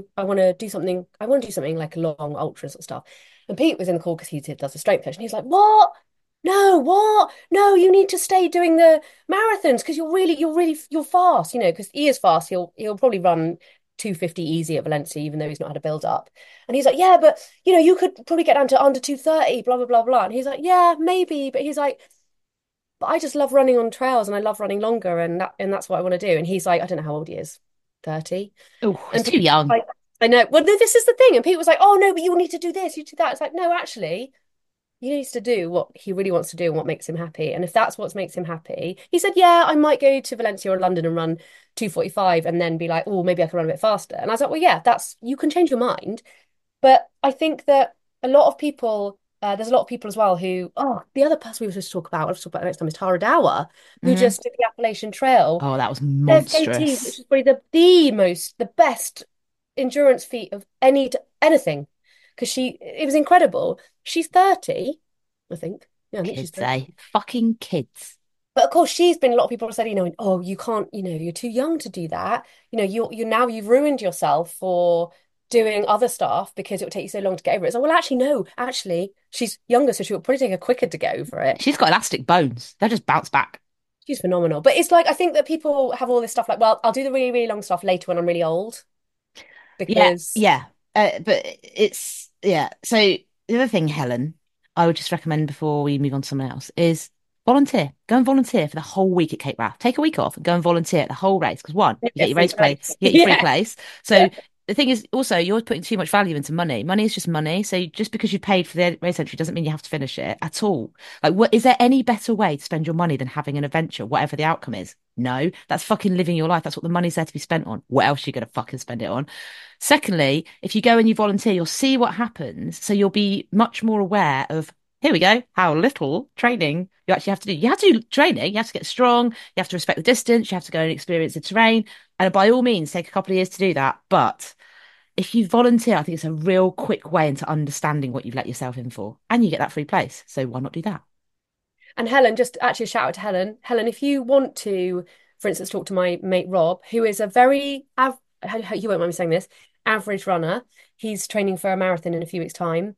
I want to do something like a long ultra sort of stuff. And Pete was in the call because does the strength coach. And he's like, what? No, what? No, you need to stay doing the marathons because you're fast, because he is fast. He'll probably run 250 easy at Valencia, even though he's not had a build up. And he's like, yeah, but you could probably get down to under 230, blah, blah, blah, blah. And he's like, yeah, maybe. But he's like, but I just love running on trails and I love running longer and that's what I want to do. And he's like, I don't know how old he is, 30. Oh, it's And too Pete was young. like, I know. Well, no, this is the thing. And Pete was like, oh no, but you need to do this, you do that. It's like, no, actually, he needs to do what he really wants to do and what makes him happy. And if that's what makes him happy, he said, yeah, I might go to Valencia or London and run 2:45 and then be like, oh, maybe I can run a bit faster. And I was like, well, yeah, that's you can change your mind. But I think that a lot of people, there's a lot of people as well who, the other person we were supposed to talk about, I'll talk about next time, is Tara Dower, who Hmm. just did the Appalachian Trail, Oh, that was FKT, which monstrous. is probably the best endurance feat of anything, because it was incredible. She's 30, I think. Yeah, I think she's Kids, 30. eh? Fucking kids. But of course, a lot of people have said, oh, you can't, you're too young to do that. You've ruined yourself for doing other stuff because it will take you so long to get over it. So, well, actually, no, actually, she's younger, so she'll probably take her quicker to get over it. She's got elastic bones. They'll just bounce back. She's phenomenal. But it's like, I think that people have all this stuff like, well, I'll do the really, really long stuff later when I'm really old Yeah, because, yeah. But it's, yeah. So the other thing, Helen, I would just recommend before we move on to someone else is volunteer. Go and volunteer for the whole week at Cape Wrath. Take a week off and go and volunteer at the whole race. Because one, you you get get your free race play, place. you get your free Yeah. place. Yeah. So the thing is also you're putting too much value into money. Money is just money. So just because you paid for the race entry doesn't mean you have to finish it at all. Like, is there any better way to spend your money than having an adventure, whatever the outcome is? No, that's fucking living your life. That's what the money's there to be spent on. What else are you going to fucking spend it on? Secondly, if you go and you volunteer, you'll see what happens. So you'll be much more aware of, here we go, how little training you actually have to do. You have to do training, you have to get strong, you have to respect the distance, you have to go and experience the terrain. And by all means, take a couple of years to do that. But if you volunteer, I think it's a real quick way into understanding what you've let yourself in for. And you get that free place. So why not do that? And Helen, just actually a shout out to Helen. Helen, if you want to, for instance, talk to my mate Rob, who is a you won't mind me saying this, average runner. He's training for a marathon in a few weeks' time.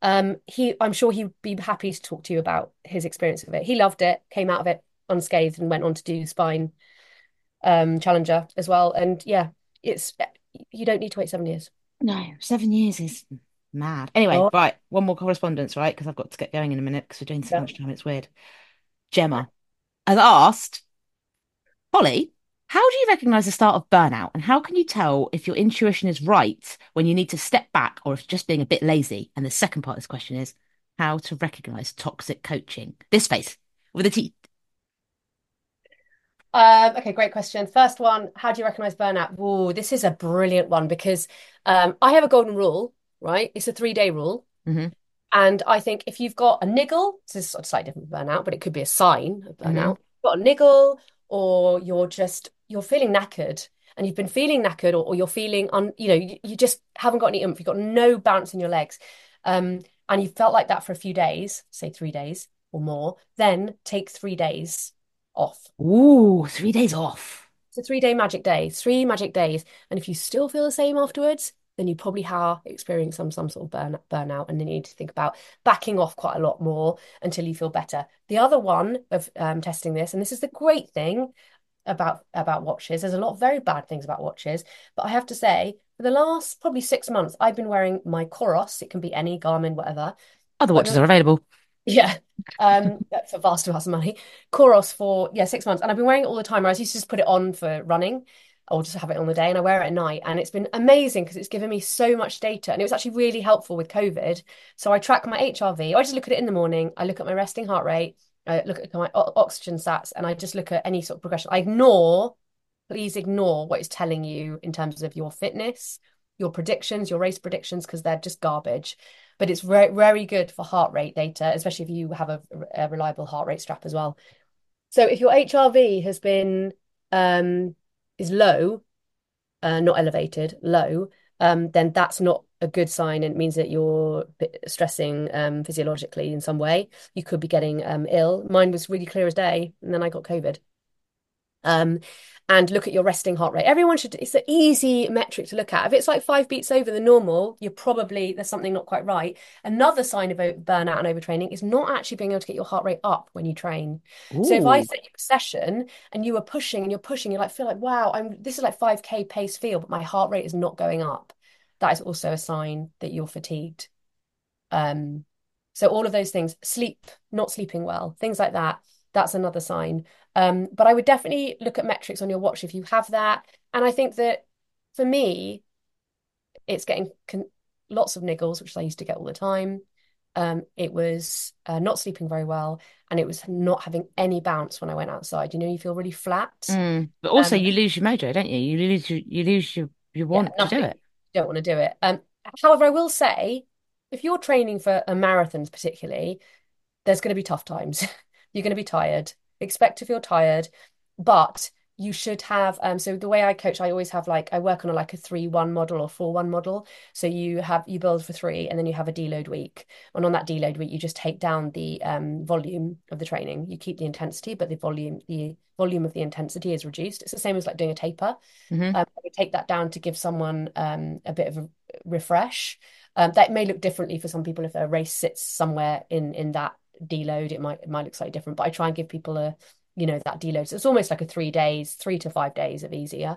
I'm sure he'd be happy to talk to you about his experience of it. He loved it, came out of it unscathed, and went on to do Spine Challenger as well. And yeah, it's you don't need to wait 7 years. No, 7 years is mad. Anyway, Oh, right, one more correspondence, right? Because I've got to get going in a minute because we're doing so yeah. much time. It's weird. Gemma has asked, Holly, how do you recognize the start of burnout? And how can you tell if your intuition is right when you need to step back or if just being a bit lazy? And the second part of this question is how to recognize toxic coaching. This face with a T. Okay, great question. First one, how do you recognize burnout? Oh, this is a brilliant one because I have a golden rule, right? It's a 3-day rule. Hmm. And I think if you've got a niggle, this is sort of slightly different from burnout, but it could be a sign of Hmm. burnout. You've got a niggle, or you're feeling knackered, and you've been feeling knackered, or you're feeling you just haven't got any oomph, you've got no bounce in your legs. And you felt like that for a few days, say 3 days or more, then take 3 days off. Ooh, 3 days off. It's a 3-day magic day, 3 magic days. And if you still feel the same afterwards, then you probably are experiencing some sort of burnout, and then you need to think about backing off quite a lot more until you feel better. The other one of testing this, and this is the great thing about watches. There's a lot of very bad things about watches, but I have to say, for the last probably 6 months, I've been wearing my Coros. It can be any Garmin, whatever. Other I've been watches are available. yeah. For vast amounts of money. Coros for 6 months. And I've been wearing it all the time. I used to just put it on for running or just have it on the day and I wear it at night. And it's been amazing because it's given me so much data. And it was actually really helpful with COVID. So I track my HRV. I just look at it in the morning. I look at my resting heart rate. I look at my oxygen stats and I just look at any sort of progression. Please ignore what it's telling you in terms of your fitness, your predictions, your race predictions, because they're just garbage. But it's very, very good for heart rate data, especially if you have a reliable heart rate strap as well. So if your HRV is low, not elevated, low, then that's not a good sign, and it means that you're stressing physiologically in some way. You could be getting ill. Mine was really clear as day, and then I got COVID. Um, and look at your resting heart rate. Everyone should, it's an easy metric to look at. If it's like 5 beats over the normal, you're probably, there's something not quite right. Another sign of burnout and overtraining is not actually being able to get your heart rate up when you train. So if I Ooh. set you a session and you were pushing and you're pushing, you like feel like, wow, this is like 5K pace feel, but my heart rate is not going up. That is also a sign that you're fatigued. Um, so all of those things, sleep, not sleeping well, things like that, that's another sign. But I would definitely look at metrics on your watch if you have that. And I think that for me, it's getting lots of niggles, which I used to get all the time. It was not sleeping very well, and it was not having any bounce when I went outside. You feel really flat. But also Um, you lose your mojo, don't you? You lose your yeah, want to do nothing. it. Don't want to do it. However, I will say, if you're training for a marathons particularly, there's going to be tough times. You're going to be tired. Expect to feel tired, but you should have so the way I coach, I always have like I work on like a 3-1 model or 4-1 model. So you build for three and then you have a deload week. And on that deload week, you just take down the volume of the training. You keep the intensity, but the volume of the intensity is reduced. It's the same as like doing a taper. Hmm. I would take that down to give someone a bit of a refresh. That may look differently for some people if a race sits somewhere in that deload. It might look slightly different, but I try and give people that deload. So it's almost like a 3 days, 3 to 5 days of easier.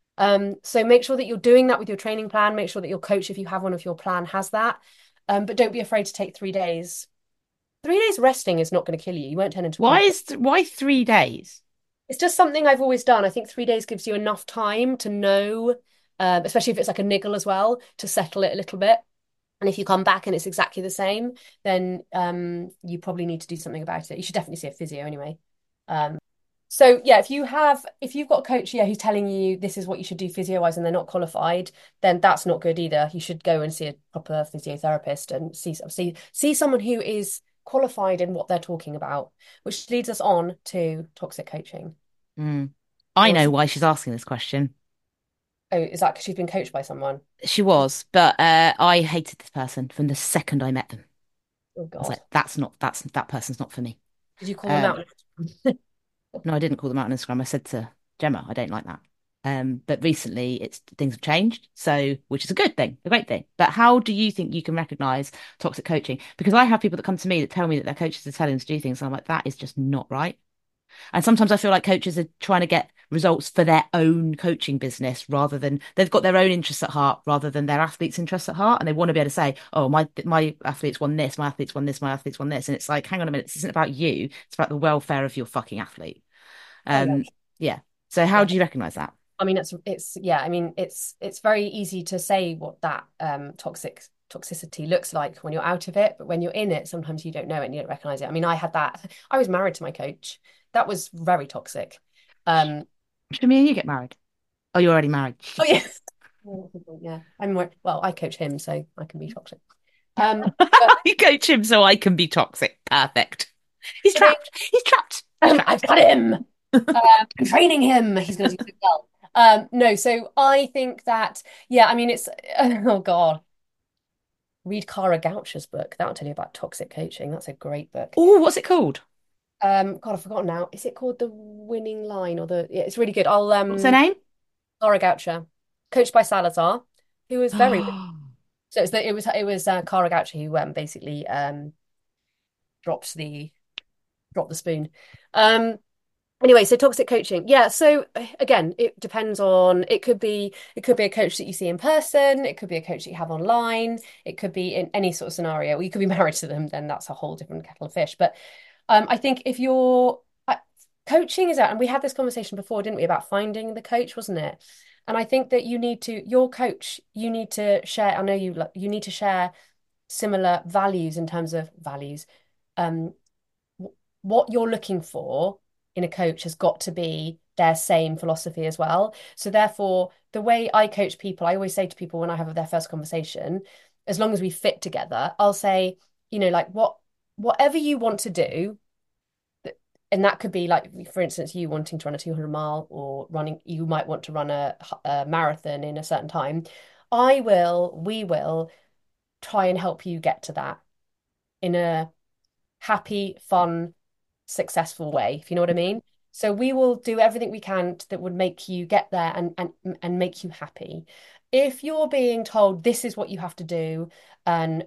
So make sure that you're doing that with your training plan. Make sure that your coach, if you have one of your plan, has that. But don't be afraid to take 3 days. 3 days resting is not going to kill you. You won't turn into a pumpkin. Why 3 days? It's just something I've always done. I think 3 days gives you enough time to know, especially if it's like a niggle as well, to settle it a little bit. And if you come back and it's exactly the same, then you probably need to do something about it. You should definitely see a physio anyway. Um, so yeah, if you've got a coach, yeah, who's telling you this is what you should do physio-wise and they're not qualified, then that's not good either. You should go and see a proper physiotherapist and see someone who is qualified in what they're talking about, which leads us on to toxic coaching. Mm. I Or know why she's asking this question. oh, is that because she's been coached by someone? She was, but I hated this person from the second I met them. Oh I was God. like, that person's not for me. Did you call them Um, out? no, I didn't call them out on Instagram. I said to Gemma, I don't like that. But recently it's things have changed, so which is a good thing, a great thing. But how do you think you can recognize toxic coaching? Because I have people that come to me that tell me that their coaches are telling them to do things, and I'm like, that is just not right. And sometimes I feel like coaches are trying to get results for their own coaching business rather than they've got their own interests at heart rather than their athletes' interests at heart. And they want to be able to say, oh, my athletes won this, my athletes won this, my athletes won this. And it's like, hang on a minute, this isn't about you. It's about the welfare of your fucking athlete. Oh yeah, Yeah. So how yeah. do you recognize that? I mean, it's yeah. I mean, it's very easy to say what that toxicity looks like when you're out of it, but when you're in it, sometimes you don't know it and you don't recognize it. I mean, I had that. I was married to my coach. That was very toxic. Um, Should me and you get married? Oh, you're already married. oh Shit. yeah, yeah. I'm more well. I coach him, so I can be toxic. But You coach him so I can be toxic. Perfect. He's but trapped. He's trapped. He's I've trapped. got him. I'm training him. He's going to do so well. No, so I think that yeah. I mean, it's oh God. Read Cara Goucher's book. That'll tell you about toxic coaching. That's a great book. Oh, what's it called? God, I've forgotten now. Is it called The Winning Line or the? Yeah, it's really good. I'll What's her name? Cara Goucher, coached by Salazar, who was very so it was Cara Goucher who basically dropped the dropped the spoon. Um, Anyway, so toxic coaching. Yeah, so again, it depends on it could be a coach that you see in person, it could be a coach that you have online, it could be in any sort of scenario. You could be married to them, then that's a whole different kettle of fish. But I think if you're coaching is out, and we had this conversation before, didn't we, about finding the coach, wasn't it? And I think that your coach, you need to share, I know you need to share similar values in terms of values. Um, what you're looking for in a coach has got to be their same philosophy as well. So therefore, the way I coach people, I always say to people when I have their first conversation, as long as we fit together, I'll say, like whatever you want to do, and that could be like, for instance, you wanting to run a 200 mile or running, you might want to run a marathon in a certain time. we will try and help you get to that in a happy, fun, successful way, if you know what I mean. So we will do everything we can that would make you get there and make you happy. If you're being told this is what you have to do, and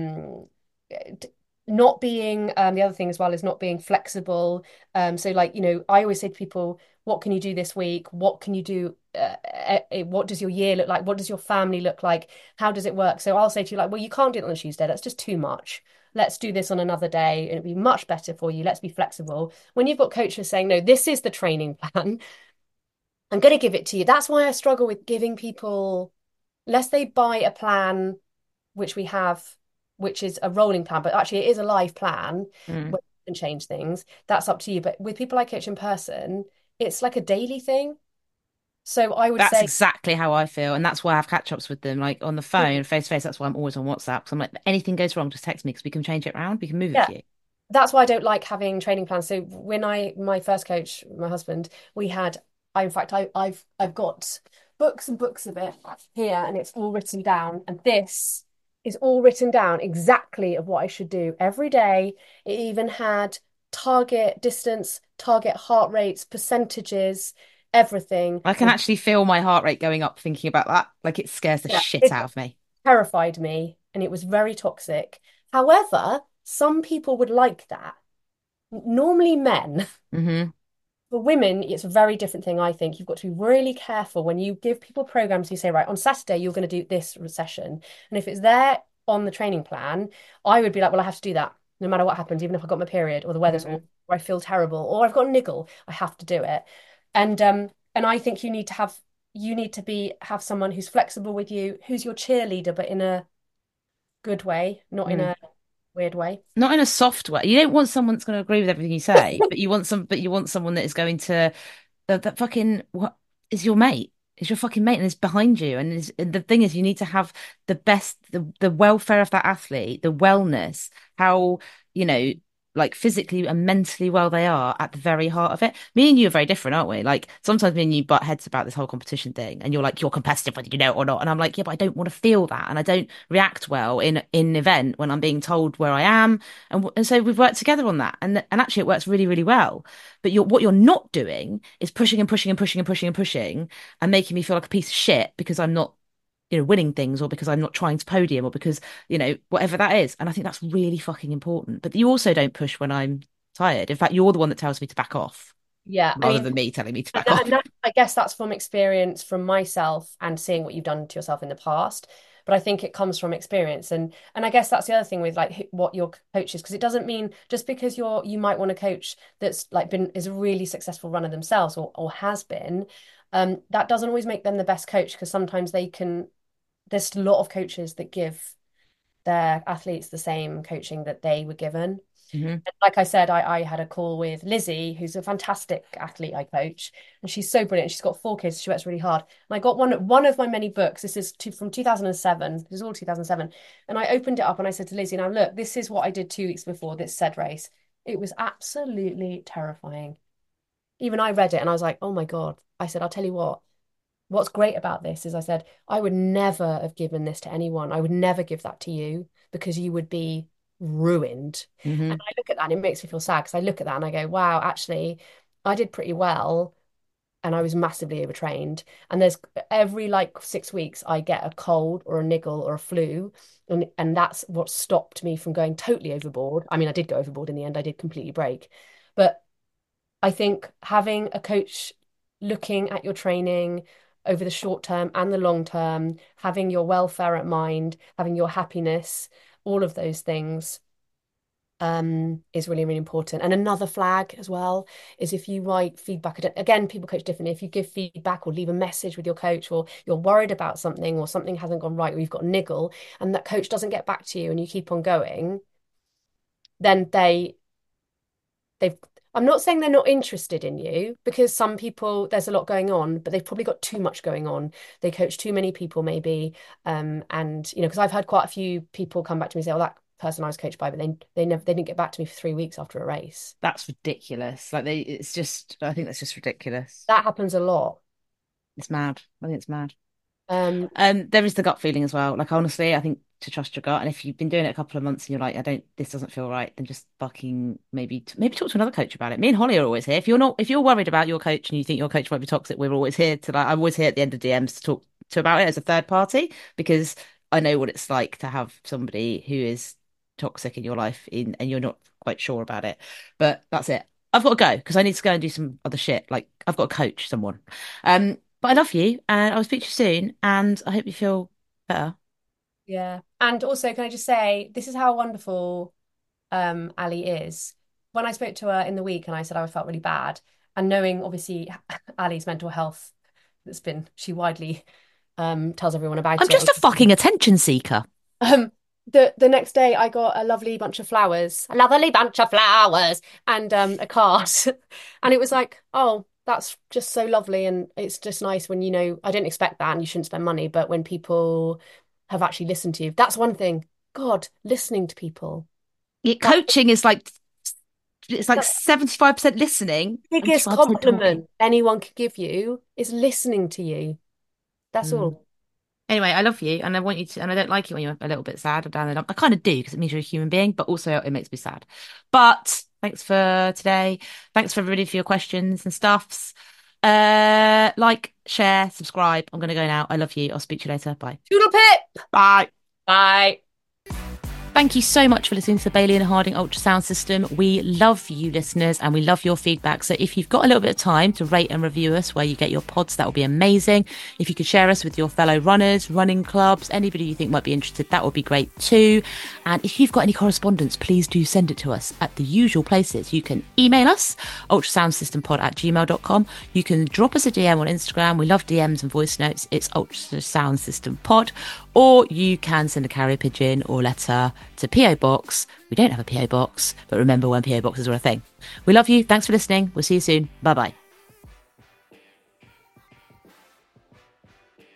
not being the other thing as well is not being flexible. So like, I always say to people, what can you do this week? What can you do? What does your year look like? What does your family look like? How does it work? So I'll say to you like, well, you can't do it on a Tuesday. That's just too much. Let's do this on another day and it'll be much better for you. Let's be flexible. When you've got coaches saying, no, this is the training plan, I'm going to give it to you. That's why I struggle with giving people, unless they buy a plan, which we have, which is a rolling plan, but actually it is a live plan Mm. where you can change things. That's up to you. But with people I coach in person, it's like a daily thing. So I would That's say, exactly how I feel. And that's why I have catch ups with them, like on the phone, face to face. That's why I'm always on WhatsApp. Because I'm like, anything goes wrong, just text me because we can change it around. We can move it yeah, for you. that's why I don't like having training plans. So when my first coach, my husband, we had, in fact, I've got books and books of it here, and it's all written down. And this is all written down exactly of what I should do every day. It even had target distance, target heart rates, percentages, everything. I can And actually feel my heart rate going up thinking about that. Like it scares the yeah, shit it out of me. terrified me, and it was very toxic. However, some people would like that. Normally men. Hmm. For women, it's a very different thing, I think. You've got to be really careful when you give people programs. You say, right, on Saturday, you're going to do this session. And if it's there on the training plan, I would be like, well, I have to do that no matter what happens, even if I got my period or the weather's Hmm. awful, or I feel terrible, or I've got a niggle, I have to do it. And I think you need to be have someone who's flexible with you, who's your cheerleader, but in a good way, not in Mm. a weird way. Not in a soft way. You don't want someone that's going to agree with everything you say, but you want someone that is going to that fucking what is your mate? Is your fucking mate and is behind you. And the thing is, you need to have the best, the welfare of that athlete, the wellness, how, you know, like physically and mentally well they are at the very heart of it. Me and you are very different, aren't we? Like sometimes me and you butt heads about this whole competition thing, and you're like, you're competitive whether you know it or not. And I'm like, yeah, but I don't want to feel that. And I don't react well in an event when I'm being told where I am. And so we've worked together on that. And actually it works really, really well. But what you're not doing is pushing and pushing and pushing and pushing and pushing and making me feel like a piece of shit because I'm not, winning things or because I'm not trying to podium or because, whatever that is. And I think that's really fucking important. But you also don't push when I'm tired. In fact, you're the one that tells me to back off Yeah, I rather mean, than me telling me to And back that, off. and that, I guess that's from experience from myself and seeing what you've done to yourself in the past. But I think it comes from experience, and I guess that's the other thing with like what your coach is, because it doesn't mean just because you might want a coach that's like been is a really successful runner themselves or has been, that doesn't always make them the best coach because sometimes they can. There's a lot of coaches that give their athletes the same coaching that they were given. Hmm. Like I said, I had a call with Lizzie, who's a fantastic athlete I coach, and she's so brilliant. She's got 4 kids. She works really hard. And I got one of my many books. This is from 2007. This is all 2007. And I opened it up and I said to Lizzie, "Now look, this is what I did 2 weeks before this said race." It was absolutely terrifying. Even I read it and I was like, "Oh my God." I said, "I'll tell you what. What's great about this is I said, I would never have given this to anyone. I would never give that to you because you would be ruined." And Hmm. I look at that and it makes me feel sad because I look at that and I go, wow, actually, I did pretty well and I was massively overtrained. And there's every like 6 weeks, I get a cold or a niggle or a flu. And that's what stopped me from going totally overboard. I mean, I did go overboard in the end, I did completely break. But I think having a coach looking at your training over the short term and the long term, having your welfare at mind, having your happiness, all of those things is really, really important. And another flag as well is if you write feedback, again, people coach differently. If you give feedback or leave a message with your coach, or you're worried about something, or something hasn't gone right, or you've got a niggle, and that coach doesn't get back to you and you keep on going, then they've I'm not saying they're not interested in you because some people there's a lot going on, but they've probably got too much going on. They coach too many people maybe. And because I've had quite a few people come back to me and say, "Oh, that person I was coached by," but they didn't get back to me for 3 weeks after a race. That's ridiculous. I think that's just ridiculous. That happens a lot. It's mad. I think it's mad. There is the gut feeling as well. Like honestly, I think to trust your gut. And if you've been doing it a couple of months and you're like, this doesn't feel right, then just fucking maybe talk to another coach about it. Me and Holly are always here. If you're worried about your coach and you think your coach might be toxic, we're always here to I'm always here at the end of DMs to talk to about it as a third party because I know what it's like to have somebody who is toxic in your life and you're not quite sure about it. But that's it. I've got to go because I need to go and do some other shit. Like I've got to coach someone. But I love you and I'll speak to you soon and I hope you feel better. Yeah. And also, can I just say, this is how wonderful Ali is. When I spoke to her in the week and I said I felt really bad, and knowing obviously Ali's mental health, she widely tells everyone about I'm just it. a fucking attention seeker. Um, the next day I got a lovely bunch of flowers, and a card, and it was like, oh, that's just so lovely, and it's just nice when I didn't expect that, and you shouldn't spend money, but when people have actually listened to you, that's one thing. God, listening to people. That, Coaching is like it's like that's 75% listening the and biggest 5% talking. compliment anyone could give you is listening to you. That's Mm. all. Anyway, I love you and I want you to, and I don't like it when you're a little bit sad or down and up. I kind of do because it means you're a human being, but also it makes me sad. But thanks for today. Thanks for everybody for your questions and stuffs. Like, share, subscribe. I'm gonna go now. I love you. I'll speak to you later. Bye. Toodle pip. Bye. Bye. Thank you so much for listening to the Bailey and Harding Ultrasound System. We love you listeners and we love your feedback. So if you've got a little bit of time to rate and review us where you get your pods, that would be amazing. If you could share us with your fellow runners, running clubs, anybody you think might be interested, that would be great too. And if you've got any correspondence, please do send it to us at the usual places. You can email us, ultrasoundsystempod@gmail.com. You can drop us a DM on Instagram. We love DMs and voice notes. It's Ultrasound System Pod. Or you can send a carrier pigeon or letter to PO Box. We don't have a PO Box, but remember when PO Boxes were a thing. We love you. Thanks for listening. We'll see you soon. Bye bye.